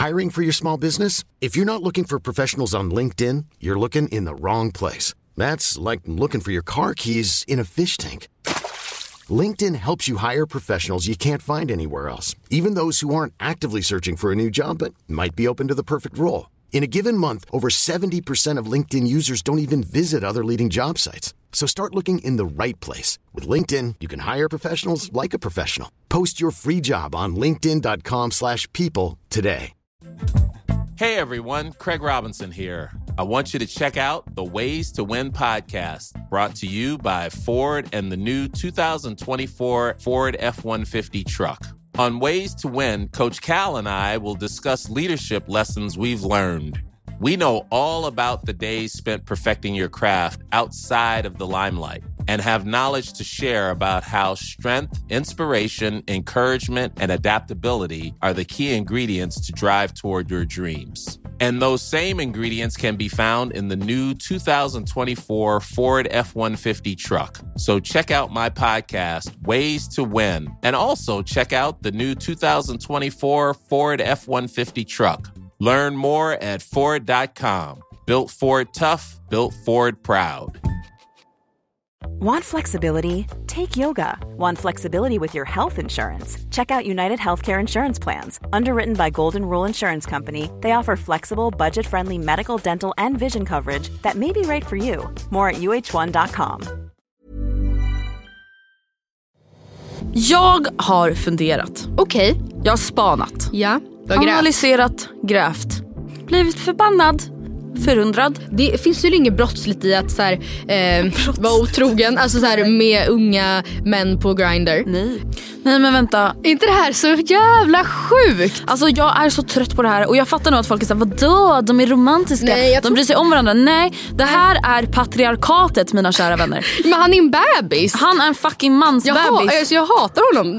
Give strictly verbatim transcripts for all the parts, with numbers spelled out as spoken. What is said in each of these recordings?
Hiring for your small business? If you're not looking for professionals on LinkedIn, you're looking in the wrong place. That's like looking for your car keys in a fish tank. LinkedIn helps you hire professionals you can't find anywhere else, even those who aren't actively searching for a new job but might be open to the perfect role. In a given month, over seventy percent of LinkedIn users don't even visit other leading job sites. So start looking in the right place. With LinkedIn, you can hire professionals like a professional. Post your free job on linkedin dot com slash people today. Hey everyone, Craig Robinson here. I want you to check out the Ways to Win podcast, brought to you by Ford and the new two thousand twenty-four Ford F one fifty truck. On Ways to Win, Coach Cal and I will discuss leadership lessons we've learned. We know all about the days spent perfecting your craft outside of the limelight and have knowledge to share about how strength, inspiration, encouragement, and adaptability are the key ingredients to drive toward your dreams. And those same ingredients can be found in the new two thousand twenty-four Ford F one fifty truck. So check out my podcast, Ways to Win, and also check out the new two thousand twenty-four Ford F one fifty truck. Learn more at Ford dot com. Built Ford tough, built Ford proud. Want flexibility? Take yoga. Want flexibility with your health insurance? Check out United Healthcare Insurance Plans. Underwritten by Golden Rule Insurance Company, they offer flexible, budget-friendly medical, dental, and vision coverage that may be right for you. More at U H one dot com. Jag har funderat. Okej. Okay. Jag har spanat. Ja. Analyserat, grävt. Blivit förbannad. Förundrad. Det finns ju inget brottsligt i att så här, eh, vara otrogen. Alltså så här, med unga män på Grindr. Nej. Nej men vänta. Är inte det här så jävla sjukt? Alltså jag är så trött på det här. Och jag fattar nog att folk är såhär, vadå? De är romantiska. Nej, de bryr sig om varandra. Nej, det här är patriarkatet, mina kära vänner. Men han är en bebis. Han är en fucking mansbebis. Jag, ha- alltså, jag hatar honom.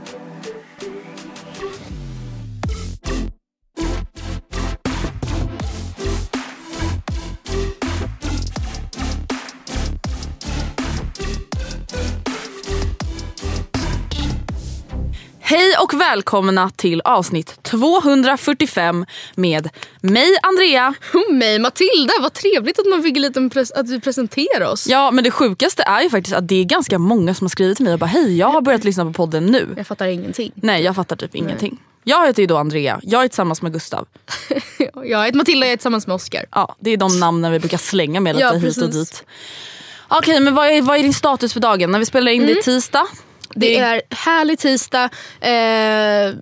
Hej och välkomna till avsnitt tvåhundrafyrtiofem med mig Andrea och mig Matilda. Vad trevligt att man fick lite pres- att vi presenterar oss. Ja, men det sjukaste är ju faktiskt att det är ganska många som har skrivit till mig och bara hej, jag har börjat lyssna på podden nu. Jag fattar ingenting. Nej, jag fattar typ ingenting. Nej. Jag heter ju då Andrea, jag är tillsammans med Gustav. Jag heter Matilda, jag är tillsammans med Oskar. Ja, det är de namnen vi brukar slänga med lite ja, hit och dit. Okej, okay, men vad är, vad är din status för dagen? När vi spelar in mm. det tisdag. Det är härlig tisdag. Eh,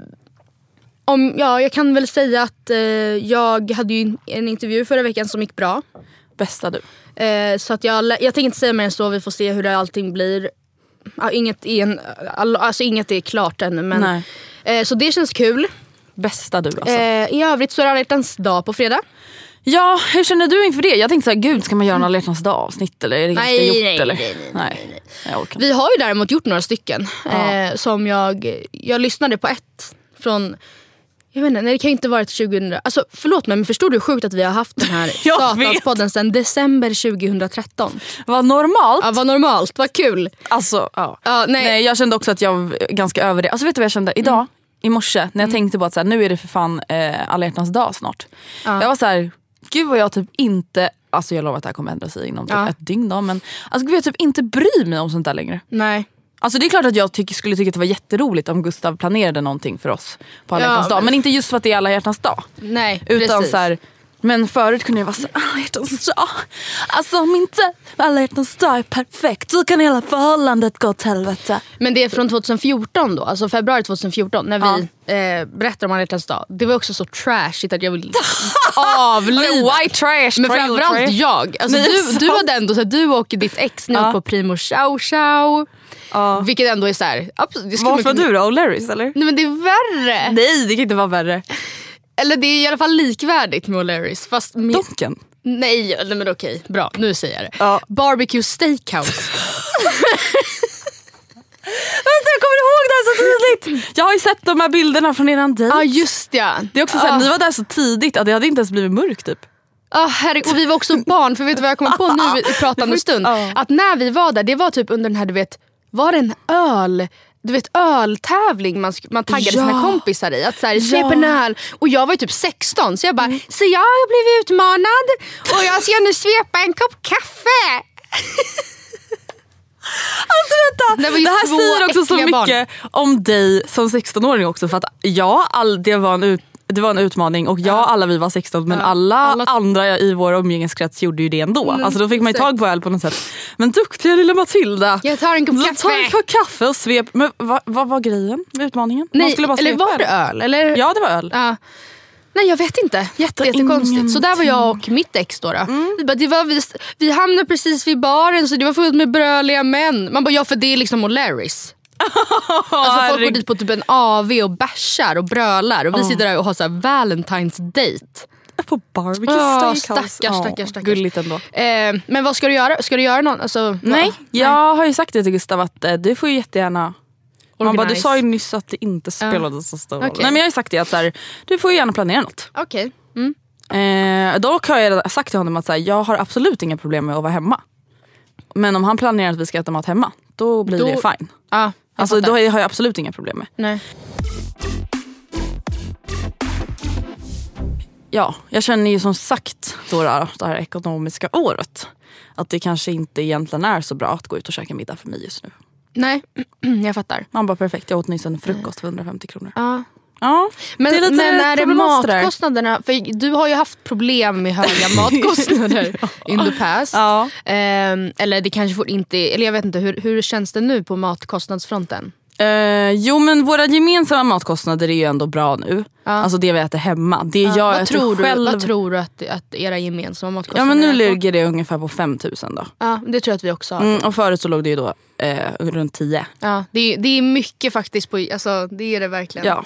om, ja, jag kan väl säga att eh, jag hade ju en intervju förra veckan som gick bra. Bästa du. Eh, så att jag, jag tänker inte säga mer än så. Vi får se hur det allting blir. Ja, inget, är en, alltså inget är klart ännu. Men, eh, så det känns kul. Bästa du alltså. Eh, I övrigt så är det alla hjärtans dag på fredag. Ja, hur känner du inför det? Jag tänkte så här, gud, ska man göra en alla hjärtans dag avsnitt eller är det nej, ganska gjort nej, eller? Nej, nej, nej, nej. Jag orkar. Vi har ju däremot gjort några stycken ja. eh, som jag jag lyssnade på ett från jag vet inte, nej, det kan ju inte varit tjugohundra. Alltså förlåt mig, men förstår du hur sjukt att vi har haft den här Satanspodden sedan december tjugotretton. Vad normalt. Ja, vad normalt, vad kul. Alltså, ja. Ja, nej. nej, jag kände också att jag var ganska över det. Alltså vet du vad jag kände idag? Mm. I morse, när jag mm. tänkte på att så här, nu är det för fan eh, alla hjärtans dag snart. Ja. Jag var så här, gud vad jag typ inte, alltså jag lovar att det här kommer ändra sig inom typ ja. ett dygn då, men alltså gud jag typ inte bryr mig om sånt där längre. Nej. Alltså det är klart att jag tyck, skulle tycka att det var jätteroligt om Gustav planerade någonting för oss på alla hjärtans ja, dag, men... men inte just för att det är alla hjärtans dag. Nej, utan precis. Så här, men förut kunde jag vara så alla hjärtans dag. Alltså om inte alla hjärtans dag är perfekt, då kan hela förhållandet gå till helvete. Men det är från tjugohundrafjorton då, alltså februari tjugohundrafjorton när vi ja. eh, berättar om alla hjärtans dag. Det var också så trashigt att jag vill avlida. White trash. Men framförallt trash. jag. Alltså, du, du var den då, så du och ditt ex nu ja. på Primo Ciao Ciao. Uh. Vilket ändå är så här. Varför var du då? O'Larrys eller? Nej men det är värre. Nej, det kan inte vara värre. Eller det är i alla fall likvärdigt med O'Larrys. Fast med... Donken? Nej, men okej. Bra, nu säger jag det. Uh. Barbecue Steakhouse. Jag kommer ihåg det här så tydligt. Jag har ju sett de här bilderna från eran dejt. Ja, just ja. Det är också så här, uh. ni var där så tidigt att det hade inte ens blivit mörkt typ. Oh, herregud. Och vi var också barn, för vet du vad jag kommer på nu i pratande stund? Att när vi var där, det var typ under den här, du vet, var det en öl du vet, öltävling man, man taggade ja. sina kompisar i. Att så här, ja. köp en öl. Och jag var ju typ sexton. Så jag bara, mm. så jag har blivit utmanad. Och jag ska nu svepa en kopp kaffe. Alltså vänta, det, det här säger också så mycket barn. Om dig som sexton-åring också. För att ja, all, det, var en ut, det var en utmaning. Och ja, ja. alla vi var sexton. Men ja. alla, alla andra i vår umgängeskrets gjorde ju det ändå. Mm, alltså då fick man ju tag på öl på något sätt. Men duktiga lilla Matilda. Jag tar en kopp kaffe. tar en kopp kaffe och svep. Men vad, vad var grejen med utmaningen? Nej, skulle bara eller var det öl? Eller? Ja, det var öl. Ja. Nej, jag vet inte. Jätte, jättekonstigt. Så där var jag och mitt ex då. då. Mm. Vi, bara, det var vi, vi hamnade precis vid baren så det var fullt med bröliga män. Man bara, ja för det är liksom O'Larrys. Alltså folk går dit på typ en A V och bärsar och brölar. Och vi oh. sitter där och har så här Valentine's date. På barbecue oh, steakhouse. Stackars, oh, stackars, stackars. Gulligt ändå. Eh, men vad ska du göra? Ska du göra någon? Alltså, Nej, vad? jag har ju sagt det till Gustav att eh, du får ju jättegärna... Man bara, du sa ju nyss att det inte spelade uh. så stor roll. Okay. Nej, men jag har ju sagt det att så här, du får ju gärna planera något. Okej. Okay. Mm. Eh, dock har jag sagt till honom att så här, jag har absolut inga problem med att vara hemma. Men om han planerar att vi ska äta mat hemma, då blir då, det fine. Ah, alltså, då har jag absolut inga problem med. Nej. Ja, jag känner ju som sagt då det här ekonomiska året att det kanske inte egentligen är så bra att gå ut och käka middag för mig just nu. Nej, jag fattar. Man bara perfekt, jag åt nyss en frukost för hundrafemtio kronor. Ja. Ja, men, det är, men är det matkostnaderna? För du har ju haft problem med höga matkostnader in the past. Ja. Um, eller det kanske får inte, eller jag vet inte, hur, hur känns det nu på matkostnadsfronten? Uh, jo men våra gemensamma matkostnader är ju ändå bra nu. Ja. Alltså det vi äter hemma. Det ja. jag vad, äter tror själv... du, vad tror du att, att era gemensamma matkostnader är? Ja men nu är ligger det ungefär på fem tusen då. Ja, det tror jag att vi också har. Mm, och förut så låg det ju då eh, runt tio. Ja, det är, det är mycket faktiskt på, alltså det är det verkligen. Ja.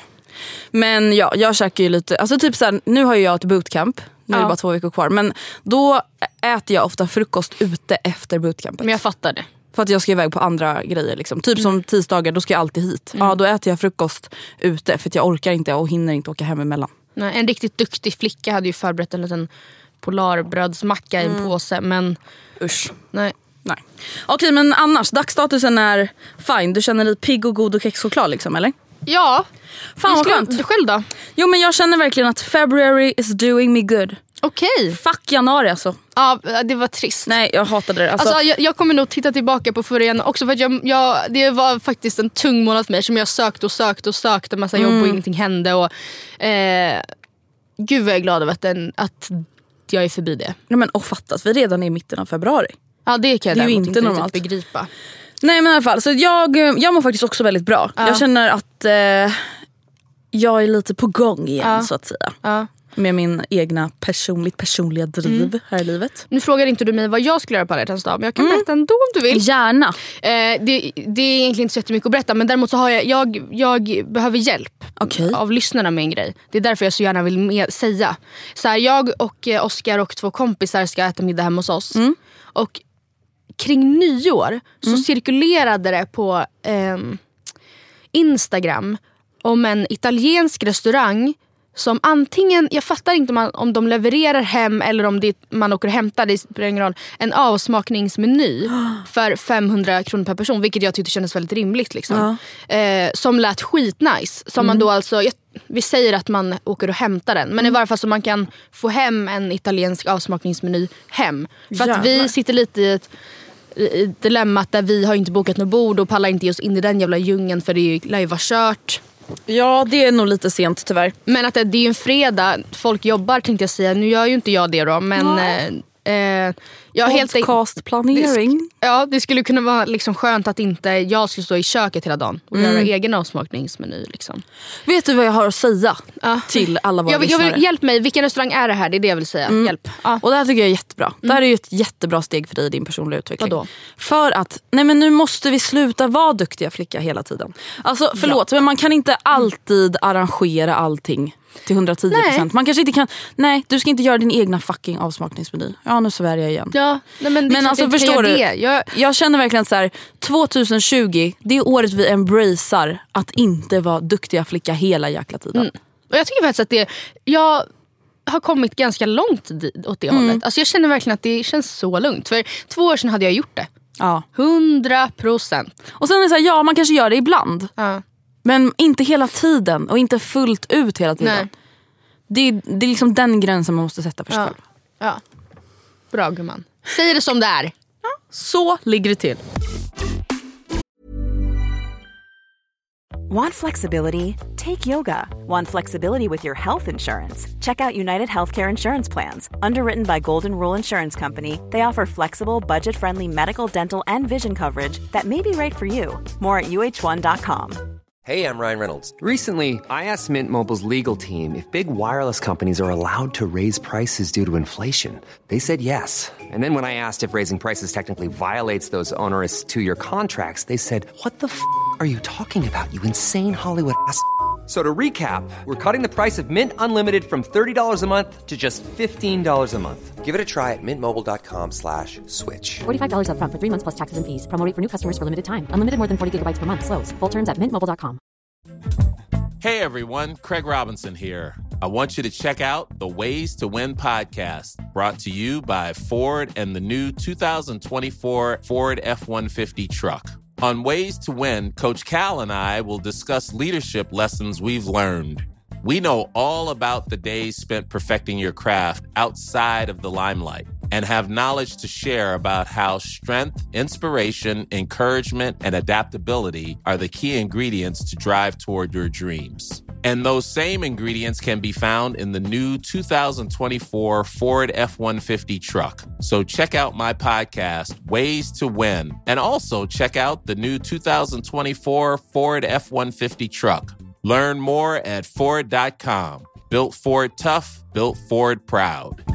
Men ja, jag käkar ju lite, alltså typ såhär, nu har ju jag ett bootcamp. Nu är det ja. bara två veckor kvar. Men då äter jag ofta frukost ute efter bootcampet. Men jag fattar det. För att jag ska iväg på andra grejer liksom. Typ mm. som tisdagar, då ska jag alltid hit. Mm. Ja, då äter jag frukost ute. För att jag orkar inte och hinner inte åka hem emellan. Nej, en riktigt duktig flicka hade ju förberett en liten polarbrödsmacka mm. i en påse. Men usch. Nej. Nej. Okej, men annars, dagsstatusen är fine. Du känner dig pigg och god och kexchoklad liksom, eller? Ja. Fan vad skönt. Du själv då? Jo men jag känner verkligen att February is doing me good. Okej. Okay. Fuck januari alltså. Ja, det var trist. Nej, jag hatade det. Alltså, alltså jag, jag kommer nog titta tillbaka på förra januari också för att jag, jag, det var faktiskt en tung månad för mig som jag sökte och sökte och sökte en massa mm. jobb och ingenting hände. Och, eh, gud vad jag är glad över att, den, att jag är förbi det. Nej men och fattas, vi är redan i mitten av februari. Ja, det kan jag det är ju inte, inte normalt begripa. Nej men i alla fall, så jag, jag mår faktiskt också väldigt bra. Ja. Jag känner att eh, jag är lite på gång igen ja. så att säga. Ja. Med min egna personligt personliga driv mm. här i livet. Nu frågar inte du mig vad jag skulle göra på alla hjärtans dag, men jag kan mm. berätta ändå om du vill. Gärna. Eh, det, det är egentligen inte så jättemycket att berätta, men däremot så har jag, jag, jag behöver hjälp okay. av lyssnarna med en grej. Det är därför jag så gärna vill med, säga. Så här, jag och eh, Oskar och två kompisar ska äta middag hemma hos oss. Mm. Och kring nyår så mm. cirkulerade det på eh, Instagram om en italiensk restaurang som antingen, jag fattar inte om, man, om de levererar hem eller om det, man åker och hämtar, det spelar ingen roll, en avsmakningsmeny för femhundra kronor per person, vilket jag tyckte kändes väldigt rimligt liksom. Ja. Eh, som lät skitnice. Som mm. man då alltså, jag, vi säger att man åker och hämtar den, men mm. i varje fall så man kan få hem en italiensk avsmakningsmeny hem. För Jävlar. Att vi sitter lite i ett i dilemmat där vi har inte bokat något bord och pallar inte ge oss in i den jävla djungeln för det lär ju vara kört. Ja, det är nog lite sent tyvärr. Men att det, det är ju en fredag, folk jobbar tänkte jag säga. Nu gör ju inte jag det då, men eh, eh, jag helt podcastplanering. Ja, det skulle kunna vara liksom skönt att inte jag skulle stå i köket hela dagen och mm. göra egen avsmakningsmeny liksom. Vet du vad jag har att säga uh. till alla våra jag, lyssnare? Jag vill, hjälp mig, vilken restaurang är det här? Det är det jag vill säga. Mm. Hjälp. Uh. Och det här tycker jag är jättebra. Mm. Det här är ju ett jättebra steg för dig i din personliga utveckling. Vadå? För att, nej men nu måste vi sluta vara duktiga flicka hela tiden. Alltså förlåt, ja. men man kan inte alltid arrangera allting till hundratio procent. Man kanske inte kan. Nej, du ska inte göra din egna fucking avsmakningsmeny. Ja, nu svär jag igen. Ja, nej, men men alltså förstår du? Jag... jag känner verkligen så här, tjugohundratjugo, det är året vi embracear att inte vara duktiga flicka hela jäkla tiden. Mm. Och jag tycker faktiskt att det jag har kommit ganska långt åt det mm. hållet. Alltså jag känner verkligen att det känns så lugnt. För två år sedan hade jag gjort det. Ja. Hundra procent. Och sen är det så här, ja man kanske gör det ibland. Ja. Men inte hela tiden och inte fullt ut hela tiden. Nej. Det är, det är liksom den gränsen man måste sätta för sig Ja. själv. Ja. Bra gumman. Säg det som det är. Ja. Så ligger det till. Want flexibility? Take yoga. Want flexibility with your health insurance? Check out United Healthcare Insurance Plans. Underwritten by Golden Rule Insurance Company, they offer flexible, budget-friendly medical, dental, and vision coverage that may be right for you. More at U H one dot com. Hey, I'm Ryan Reynolds. Recently, I asked Mint Mobile's legal team if big wireless companies are allowed to raise prices due to inflation. They said yes. And then when I asked if raising prices technically violates those onerous two-year contracts, they said, what the f*** are you talking about, you insane Hollywood ass f- So to recap, we're cutting the price of Mint Unlimited from thirty dollars a month to just fifteen dollars a month. Give it a try at mintmobile.com slash switch. forty-five dollars up front for three months plus taxes and fees. Promo rate for new customers for limited time. Unlimited more than forty gigabytes per month. Slows full terms at mint mobile dot com. Hey everyone, Craig Robinson here. I want you to check out the Ways to Win podcast, brought to you by Ford and the new two thousand twenty-four Ford F one fifty truck. On Ways to Win, Coach Cal and I will discuss leadership lessons we've learned. We know all about the days spent perfecting your craft outside of the limelight and have knowledge to share about how strength, inspiration, encouragement, and adaptability are the key ingredients to drive toward your dreams. And those same ingredients can be found in the new two thousand twenty-four Ford F one fifty truck. So check out my podcast, Ways to Win, and also check out the new two thousand twenty-four Ford F one fifty truck. Learn more at Ford dot com. Built Ford tough, built Ford proud.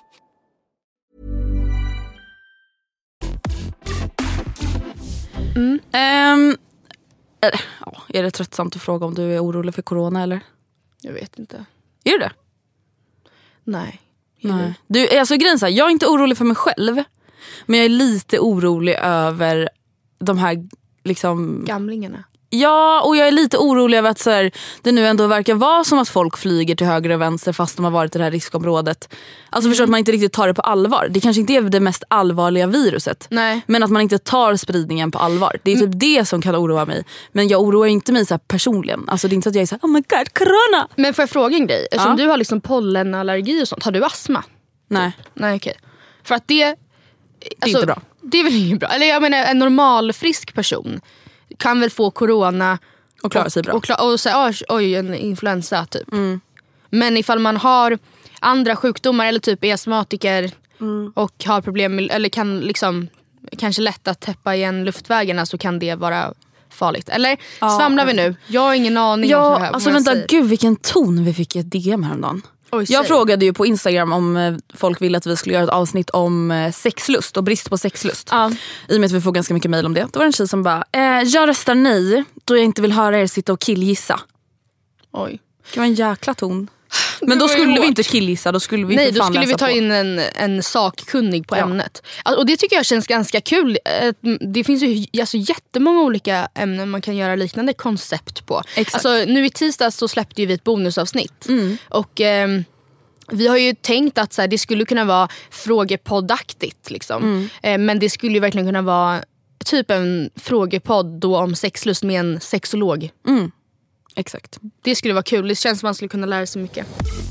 Mm. Um, är, är det tröttsamt att fråga om du är orolig för corona eller? Jag vet inte. Är du det? Nej. Nej. Du, alltså, grejen så här, jag är inte orolig för mig själv. Men jag är lite orolig över de här liksom... gamlingarna. Ja, och jag är lite orolig över att så här, det nu ändå verkar vara som att folk flyger till höger och vänster fast de har varit i det här riskområdet. Alltså mm. förstår att man inte riktigt tar det på allvar. Det kanske inte är det mest allvarliga viruset. Nej. Men att man inte tar spridningen på allvar. Det är typ mm. det som kan oroa mig. Men jag oroar inte mig så här personligen. Alltså det är inte så att jag är så här, oh my god, corona! Men får jag fråga en grej? Eftersom ja. du har liksom pollenallergi och sånt. Har du astma? Nej. Nej, okej. För att det... Alltså, det är inte bra. Det är väl inget bra. Eller jag menar, en normal frisk person kan väl få corona och klara sig bra. Och, och, och säga, oj, en influensa typ. Mm. Men ifall man har andra sjukdomar eller typ är astmatiker mm. och har problem med, eller kan liksom kanske lätt att täppa igen luftvägarna, så kan det vara farligt. Eller ja. svamlar vi nu? Jag har ingen aning ja, om det här. Alltså vänta, säger. Gud vilken ton vi fick i ett D M häromdagen. Oj, jag frågade ju på Instagram om folk ville att vi skulle göra ett avsnitt om sexlust och brist på sexlust. Ja. I och med att vi får ganska mycket mejl om det. Då var det en tjej som bara, eh, jag röstar nej då jag inte vill höra er sitta och killgissa. Oj. Det var en jäkla ton. Men då skulle vi inte killgissa, då skulle vi Nej, inte då skulle vi ta på. in en, en sakkunnig på ja. ämnet. Och det tycker jag känns ganska kul. Det finns ju alltså jättemånga olika ämnen man kan göra liknande koncept på. Exakt. Alltså, nu i tisdags så släppte ju vi ett bonusavsnitt. Mm. Och eh, vi har ju tänkt att så här, det skulle kunna vara frågepoddaktigt liksom. Mm. eh, Men det skulle ju verkligen kunna vara typ en frågepodd då om sexlust med en sexolog. Mm. Exakt. Det skulle vara kul. Det känns som man skulle kunna lära sig mycket.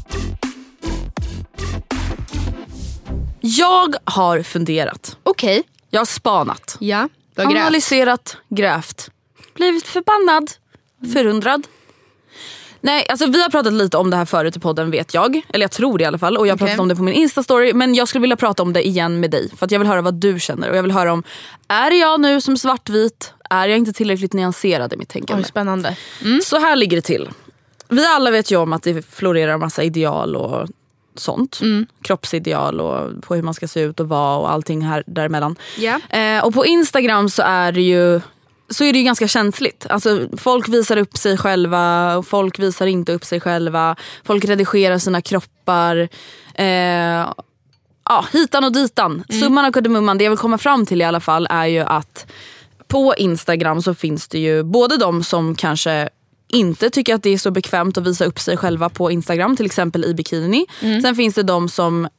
Jag har funderat. Okej. Okay. Jag har spanat. Ja, du har grävt. Analyserat, grävt. Blivit förbannad. Förundrad. Nej, alltså vi har pratat lite om det här förut i podden, vet jag. Eller jag tror det i alla fall. Och jag har okay. pratat om det på min Insta-story. Men jag skulle vilja prata om det igen med dig. För att jag vill höra vad du känner. Och jag vill höra om, är jag nu som svartvit? Är jag inte tillräckligt nyanserad i mitt tänkande? Oj, spännande. Mm. Så här ligger det till. Vi alla vet ju om att det florerar massa ideal och sånt. Mm. Kroppsideal och på hur man ska se ut och vara och allting här däremellan. Yeah. Eh, och på Instagram så är det ju så är det ju ganska känsligt. Alltså, folk visar upp sig själva och folk visar inte upp sig själva. Folk redigerar sina kroppar. Eh, ja, hitan och ditan. Mm. Summan och kardemumman. Det jag vill komma fram till i alla fall är ju att på Instagram så finns det ju både de som kanske inte tycker att det är så bekvämt att visa upp sig själva på Instagram, till exempel i bikini. Mm. Sen finns det de som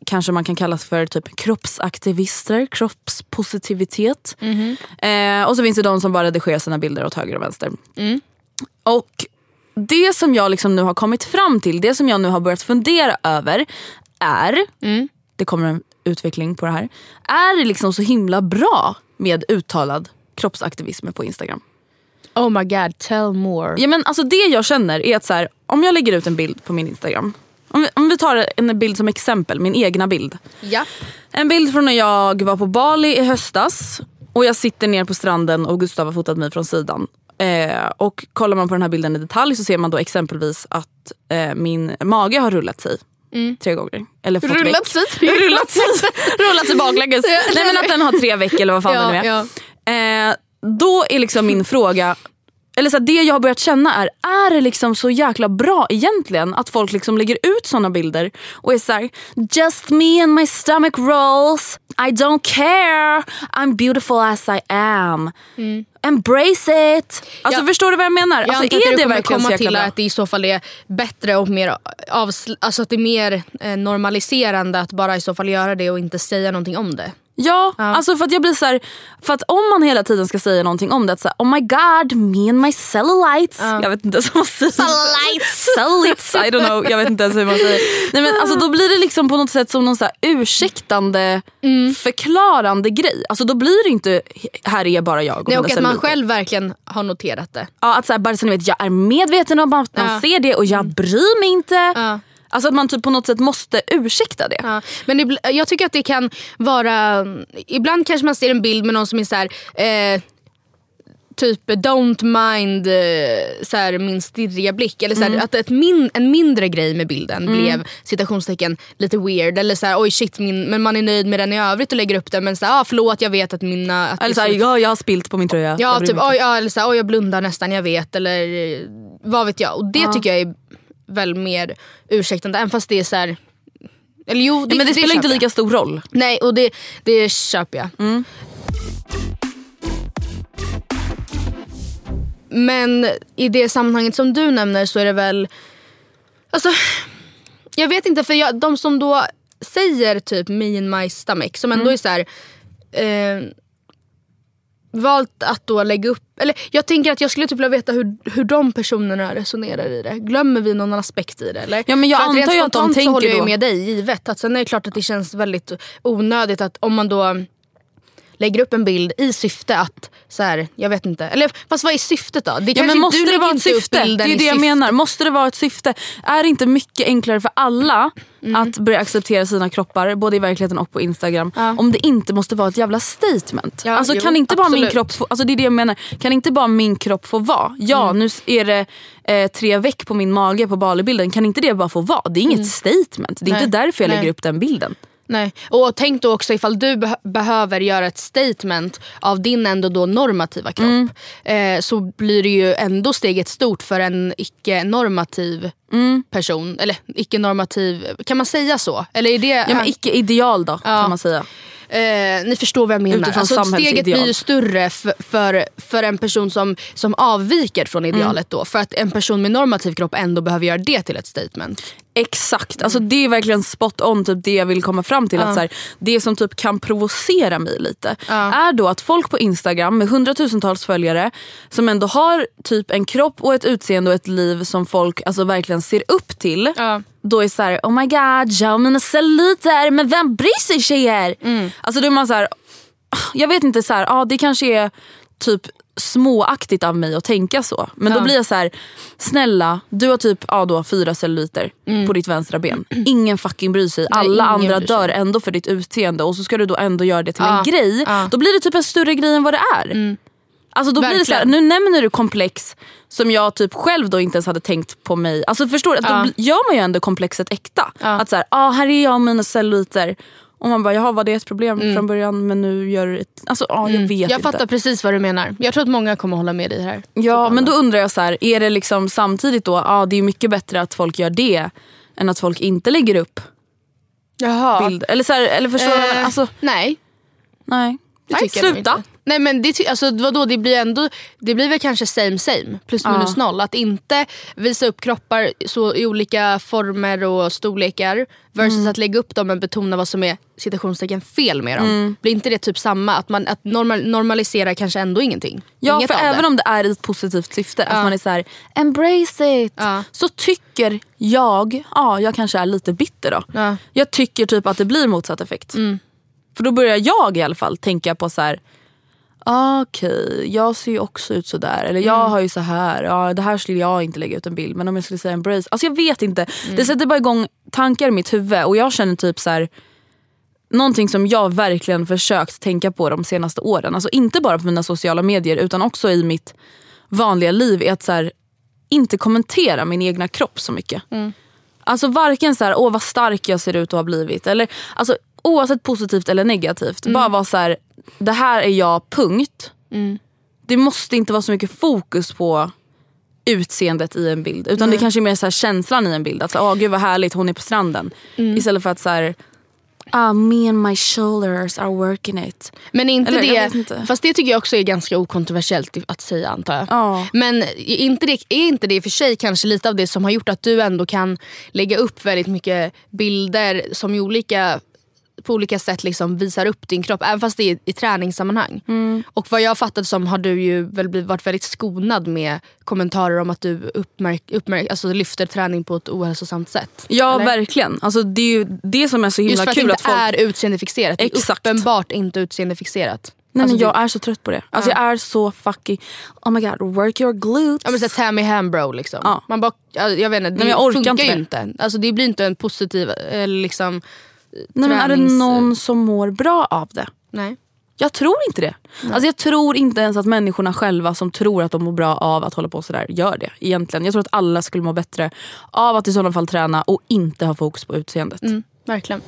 kanske man kan kallas för typ kroppsaktivister, kroppspositivitet. Mm. Eh, och så finns det de som bara redigerar sina bilder åt höger och vänster. Mm. Och det som jag liksom nu har kommit fram till, det som jag nu har börjat fundera över är, mm. det kommer en utveckling på det här, är det liksom så himla bra med uttalad kroppsaktivism på Instagram? Oh my god, tell more. Ja, men alltså det jag känner är att så här, om jag lägger ut en bild på min Instagram, om vi, om vi tar en bild som exempel, min egna bild. Ja. En bild från när jag var på Bali i höstas och jag sitter ner på stranden och Gustav har fotat mig från sidan. Eh, och kollar man på den här bilden i detalj så ser man då exempelvis att eh, min mage har rullat sig mm. tre gånger. Eller fått rullat sig tre gånger? Rullat sig, rullat sig baklänges. Nej, men att den har tre veck eller vad fan ja, det nu är. Ja. Eh, då är liksom min fråga, eller så här, det jag har börjat känna är, är det liksom så jäkla bra egentligen att folk liksom lägger ut såna bilder och är så här: just me and my stomach rolls, I don't care, I'm beautiful as I am, mm. embrace it. Alltså ja. Förstår du vad jag menar? Jag alltså, är det det verkligen komma så jäkla till bra? att det i så fall är bättre och mer avsl- alltså att det är mer eh, normaliserande att bara i så fall göra det och inte säga någonting om det. Ja, ja, alltså för att jag blir så här, för att om man hela tiden ska säga någonting om det, så här, oh my god, me and my cellulites. Ja. Jag vet inte ens vad man säger. Cellulites. Cellulites, I don't know. Jag vet inte ens hur man säger. Nej, men alltså då blir det liksom på något sätt som någon så här ursäktande, mm. förklarande grej. Alltså då blir det inte, här är bara jag och Nej, och att celluliter. man själv verkligen har noterat det. Ja, att så här, bara så ni vet, jag är medveten om att man ja. ser det och jag bryr mig inte. Ja. Alltså att man typ på något sätt måste ursäkta det. Ja, men ibland, jag tycker att det kan vara, ibland kanske man ser en bild med någon som är så här, eh, typ don't mind eh, så här, min stirriga blick. Eller så här, mm. att ett min, en mindre grej med bilden mm. blev citationstecken lite weird. Eller så här, oj shit, min, men man är nöjd med den i övrigt och lägger upp den. Men så här, ah, förlåt, jag vet att mina... Att eller så här, ja, jag har spilt på min tröja. Ja, typ, oj, ja, eller så här, oj, jag blundar nästan, jag vet. Eller vad vet jag. Och det ja. tycker jag är väl mer ursäktande, även fast det är så här, eller jo, det, ja, men det, det spelar inte lika stor roll. Nej, och det, det köper jag. Mm. Men i det sammanhanget som du nämner så är det väl, alltså, jag vet inte, för jag, de som då säger typ me and my stomach, som ändå mm. är så här, eh, valt att då lägga upp, eller jag tänker att jag skulle typ vilja veta hur, hur de personerna resonerar i det. Glömmer vi någon aspekt i det, eller? Ja, men jag antar ju att de tänker, så håller jag då med dig, givet att sen är det klart att det känns väldigt onödigt att om man då lägger upp en bild i syfte att så här, jag vet inte, eller fast vad är syftet då? Det ja, men måste det vara ett syfte? Det är det jag syfte. menar. Måste det vara ett syfte? Är det inte mycket enklare för alla mm. att börja acceptera sina kroppar, både i verkligheten och på Instagram, ja. om det inte måste vara ett jävla statement? Ja, alltså jo, kan inte bara absolut. min kropp få, alltså det är det jag menar. Kan inte bara min kropp få vara? Ja, mm. nu är det eh, tre veck på min mage på Bali-bilden. Kan inte det bara få vara? Det är inget mm. statement. Det är Nej. inte därför jag Nej. lägger upp den bilden. Nej. Och tänk då också ifall du be- behöver göra ett statement av din ändå då normativa kropp mm. eh, så blir det ju ändå steget stort för en icke-normativ mm. person. Eller icke-normativ, kan man säga så? Eller är det, ja, men icke-ideal då, ja. kan man säga. Eh, ni förstår vad jag menar. Alltså, steget blir ju större för, för, för en person som, som avviker från idealet mm. då. För att en person med normativ kropp ändå behöver göra det till ett statement. Exakt, alltså det är verkligen spot on typ det jag vill komma fram till. Uh. Att så här, det som typ kan provocera mig lite uh. är då att folk på Instagram med hundratusentals följare som ändå har typ en kropp och ett utseende och ett liv som folk alltså verkligen ser upp till uh. då är så här, oh my god, jag mina celluliter, men vem bryr sig tjejer? Mm. Alltså då är man så här, jag vet inte, så här, ja, det kanske är typ småaktigt av mig att tänka så. Men ja. då blir jag så här, snälla, du har typ ja, då, fyra celluliter mm. på ditt vänstra ben. Ingen fucking bryr sig. Alla Nej, andra dör ändå för ditt utseende. Och så ska du då ändå göra det till ja. en grej. Ja. Då blir det typ en större grej än vad det är. Mm. Alltså då Verkligen. blir det så här, nu nämner du komplex som jag typ själv då inte ens hade tänkt på mig. Alltså förstår du, ja. då gör man ju ändå komplexet äkta. Ja. Att så här, ah, här är jag och mina celluliter. Och man bara, jaha, var det ett problem mm. från början, men nu gör det ett... Alltså, ja, jag vet jag inte. Jag fattar precis vad du menar. Jag tror att många kommer hålla med dig här. Ja, men då undrar jag så här, är det liksom samtidigt då, ja, det är mycket bättre att folk gör det än att folk inte lägger upp Jaha. bild. Eller så här, eller förstår eh, du? Alltså, nej. Nej. Det nej, tycker sluta. Nej men det, alltså, vadå, det blir ändå, det blir väl kanske same same, plus minus ja. noll. Att inte visa upp kroppar så i olika former och storlekar versus mm. att lägga upp dem men betona vad som är citationstecken fel med dem. Mm. Blir inte det typ samma? Att man att normal, normalisera kanske ändå ingenting. Ja, Inget för även det. om det är i ett positivt syfte, ja. att man är så här: embrace it. Ja. Så tycker jag, ja jag kanske är lite bitter då. Ja. Jag tycker typ att det blir motsatt effekt. Mm. För då börjar jag i alla fall tänka på så här: okej, okay, jag ser ju också ut så där. Eller jag mm. har ju så här. Ja, det här skulle jag inte lägga ut en bild. Men om jag skulle säga embrace, alltså jag vet inte. Mm. Det sätter bara igång tankar i mitt huvud. Och jag känner typ så här, någonting som jag verkligen försökt tänka på de senaste åren. Alltså inte bara på mina sociala medier utan också i mitt vanliga liv. Är att så här, inte kommentera min egna kropp så mycket. Mm. Alltså varken så här, åh vad stark jag ser ut och har blivit. Eller alltså oavsett positivt eller negativt. Mm. Bara vara så här: det här är jag, punkt. Mm. Det måste inte vara så mycket fokus på utseendet i en bild. Utan mm. det kanske är mer så här känslan i en bild. Att så, åh gud vad härligt, hon är på stranden. Mm. Istället för att så här, ah, me and my shoulders are working it. Men inte Eller, det, inte. fast det tycker jag också är ganska okontroversiellt att säga, antar jag. Oh. Men inte det, är inte det för sig kanske lite av det som har gjort att du ändå kan lägga upp väldigt mycket bilder som i olika på olika sätt liksom visar upp din kropp, även fast det är i träningssammanhang. Mm. Och vad jag fattat som har du ju väl blivit, varit väldigt skonad med kommentarer om att du uppmärk, uppmärk, alltså lyfter träning på ett ohälsosamt sätt. Ja, eller? Verkligen. Alltså, det är ju det som är så himla Just kul. Just för att det inte folk... är utseendefixerat. Exakt. Det är uppenbart inte utseendefixerat. Nej, alltså, men jag det... är så trött på det. Alltså ja. jag är så fucking, oh my god, work your glutes. Ja, men så Tammy Hambro liksom. Ja. Man bara, jag vet inte, det Nej, jag funkar inte ju inte. Alltså det blir inte en positiv liksom. Nej, men är det någon som mår bra av det? Nej. Jag tror inte det. Nej. Alltså jag tror inte ens att människorna själva som tror att de mår bra av att hålla på sådär gör det egentligen. Jag tror att alla skulle må bättre av att i sådana fall träna och inte ha fokus på utseendet. Mm, verkligen.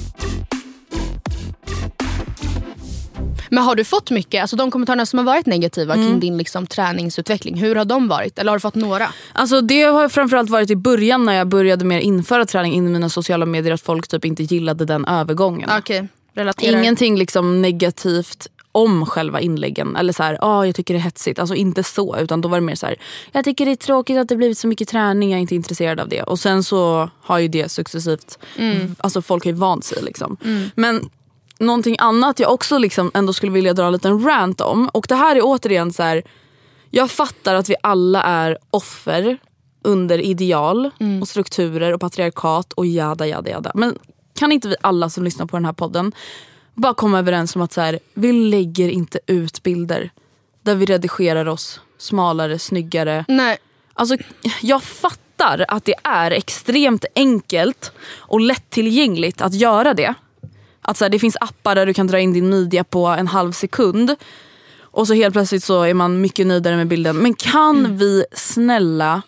Men har du fått mycket, alltså de kommentarerna som har varit negativa mm. kring din liksom, träningsutveckling, hur har de varit? Eller har du fått några? Alltså det har framförallt varit i början när jag började mer införa träning in i mina sociala medier, att folk typ inte gillade den övergången. Okej, relaterar. Ingenting liksom negativt om själva inläggen. Eller så här, ah, jag tycker det är hetsigt. Alltså inte så, utan då var det mer så här: jag tycker det är tråkigt att det blivit så mycket träning, jag är inte intresserad av det. Och sen så har ju det successivt, mm. alltså folk har ju vant sig liksom. Mm. Men någonting annat jag också liksom ändå skulle vilja dra en liten rant om. Och det här är återigen så här: jag fattar att vi alla är offer under ideal mm. och strukturer och patriarkat och jada jada jada. Men kan inte vi alla som lyssnar på den här podden bara komma överens om att så här, vi lägger inte ut bilder där vi redigerar oss smalare, snyggare. Nej. Alltså jag fattar att det är extremt enkelt och lättillgängligt att göra det. Att så här, det finns appar där du kan dra in din midja på en halv sekund. Och så helt plötsligt så är man mycket nöjdare med bilden. Men kan mm. vi snälla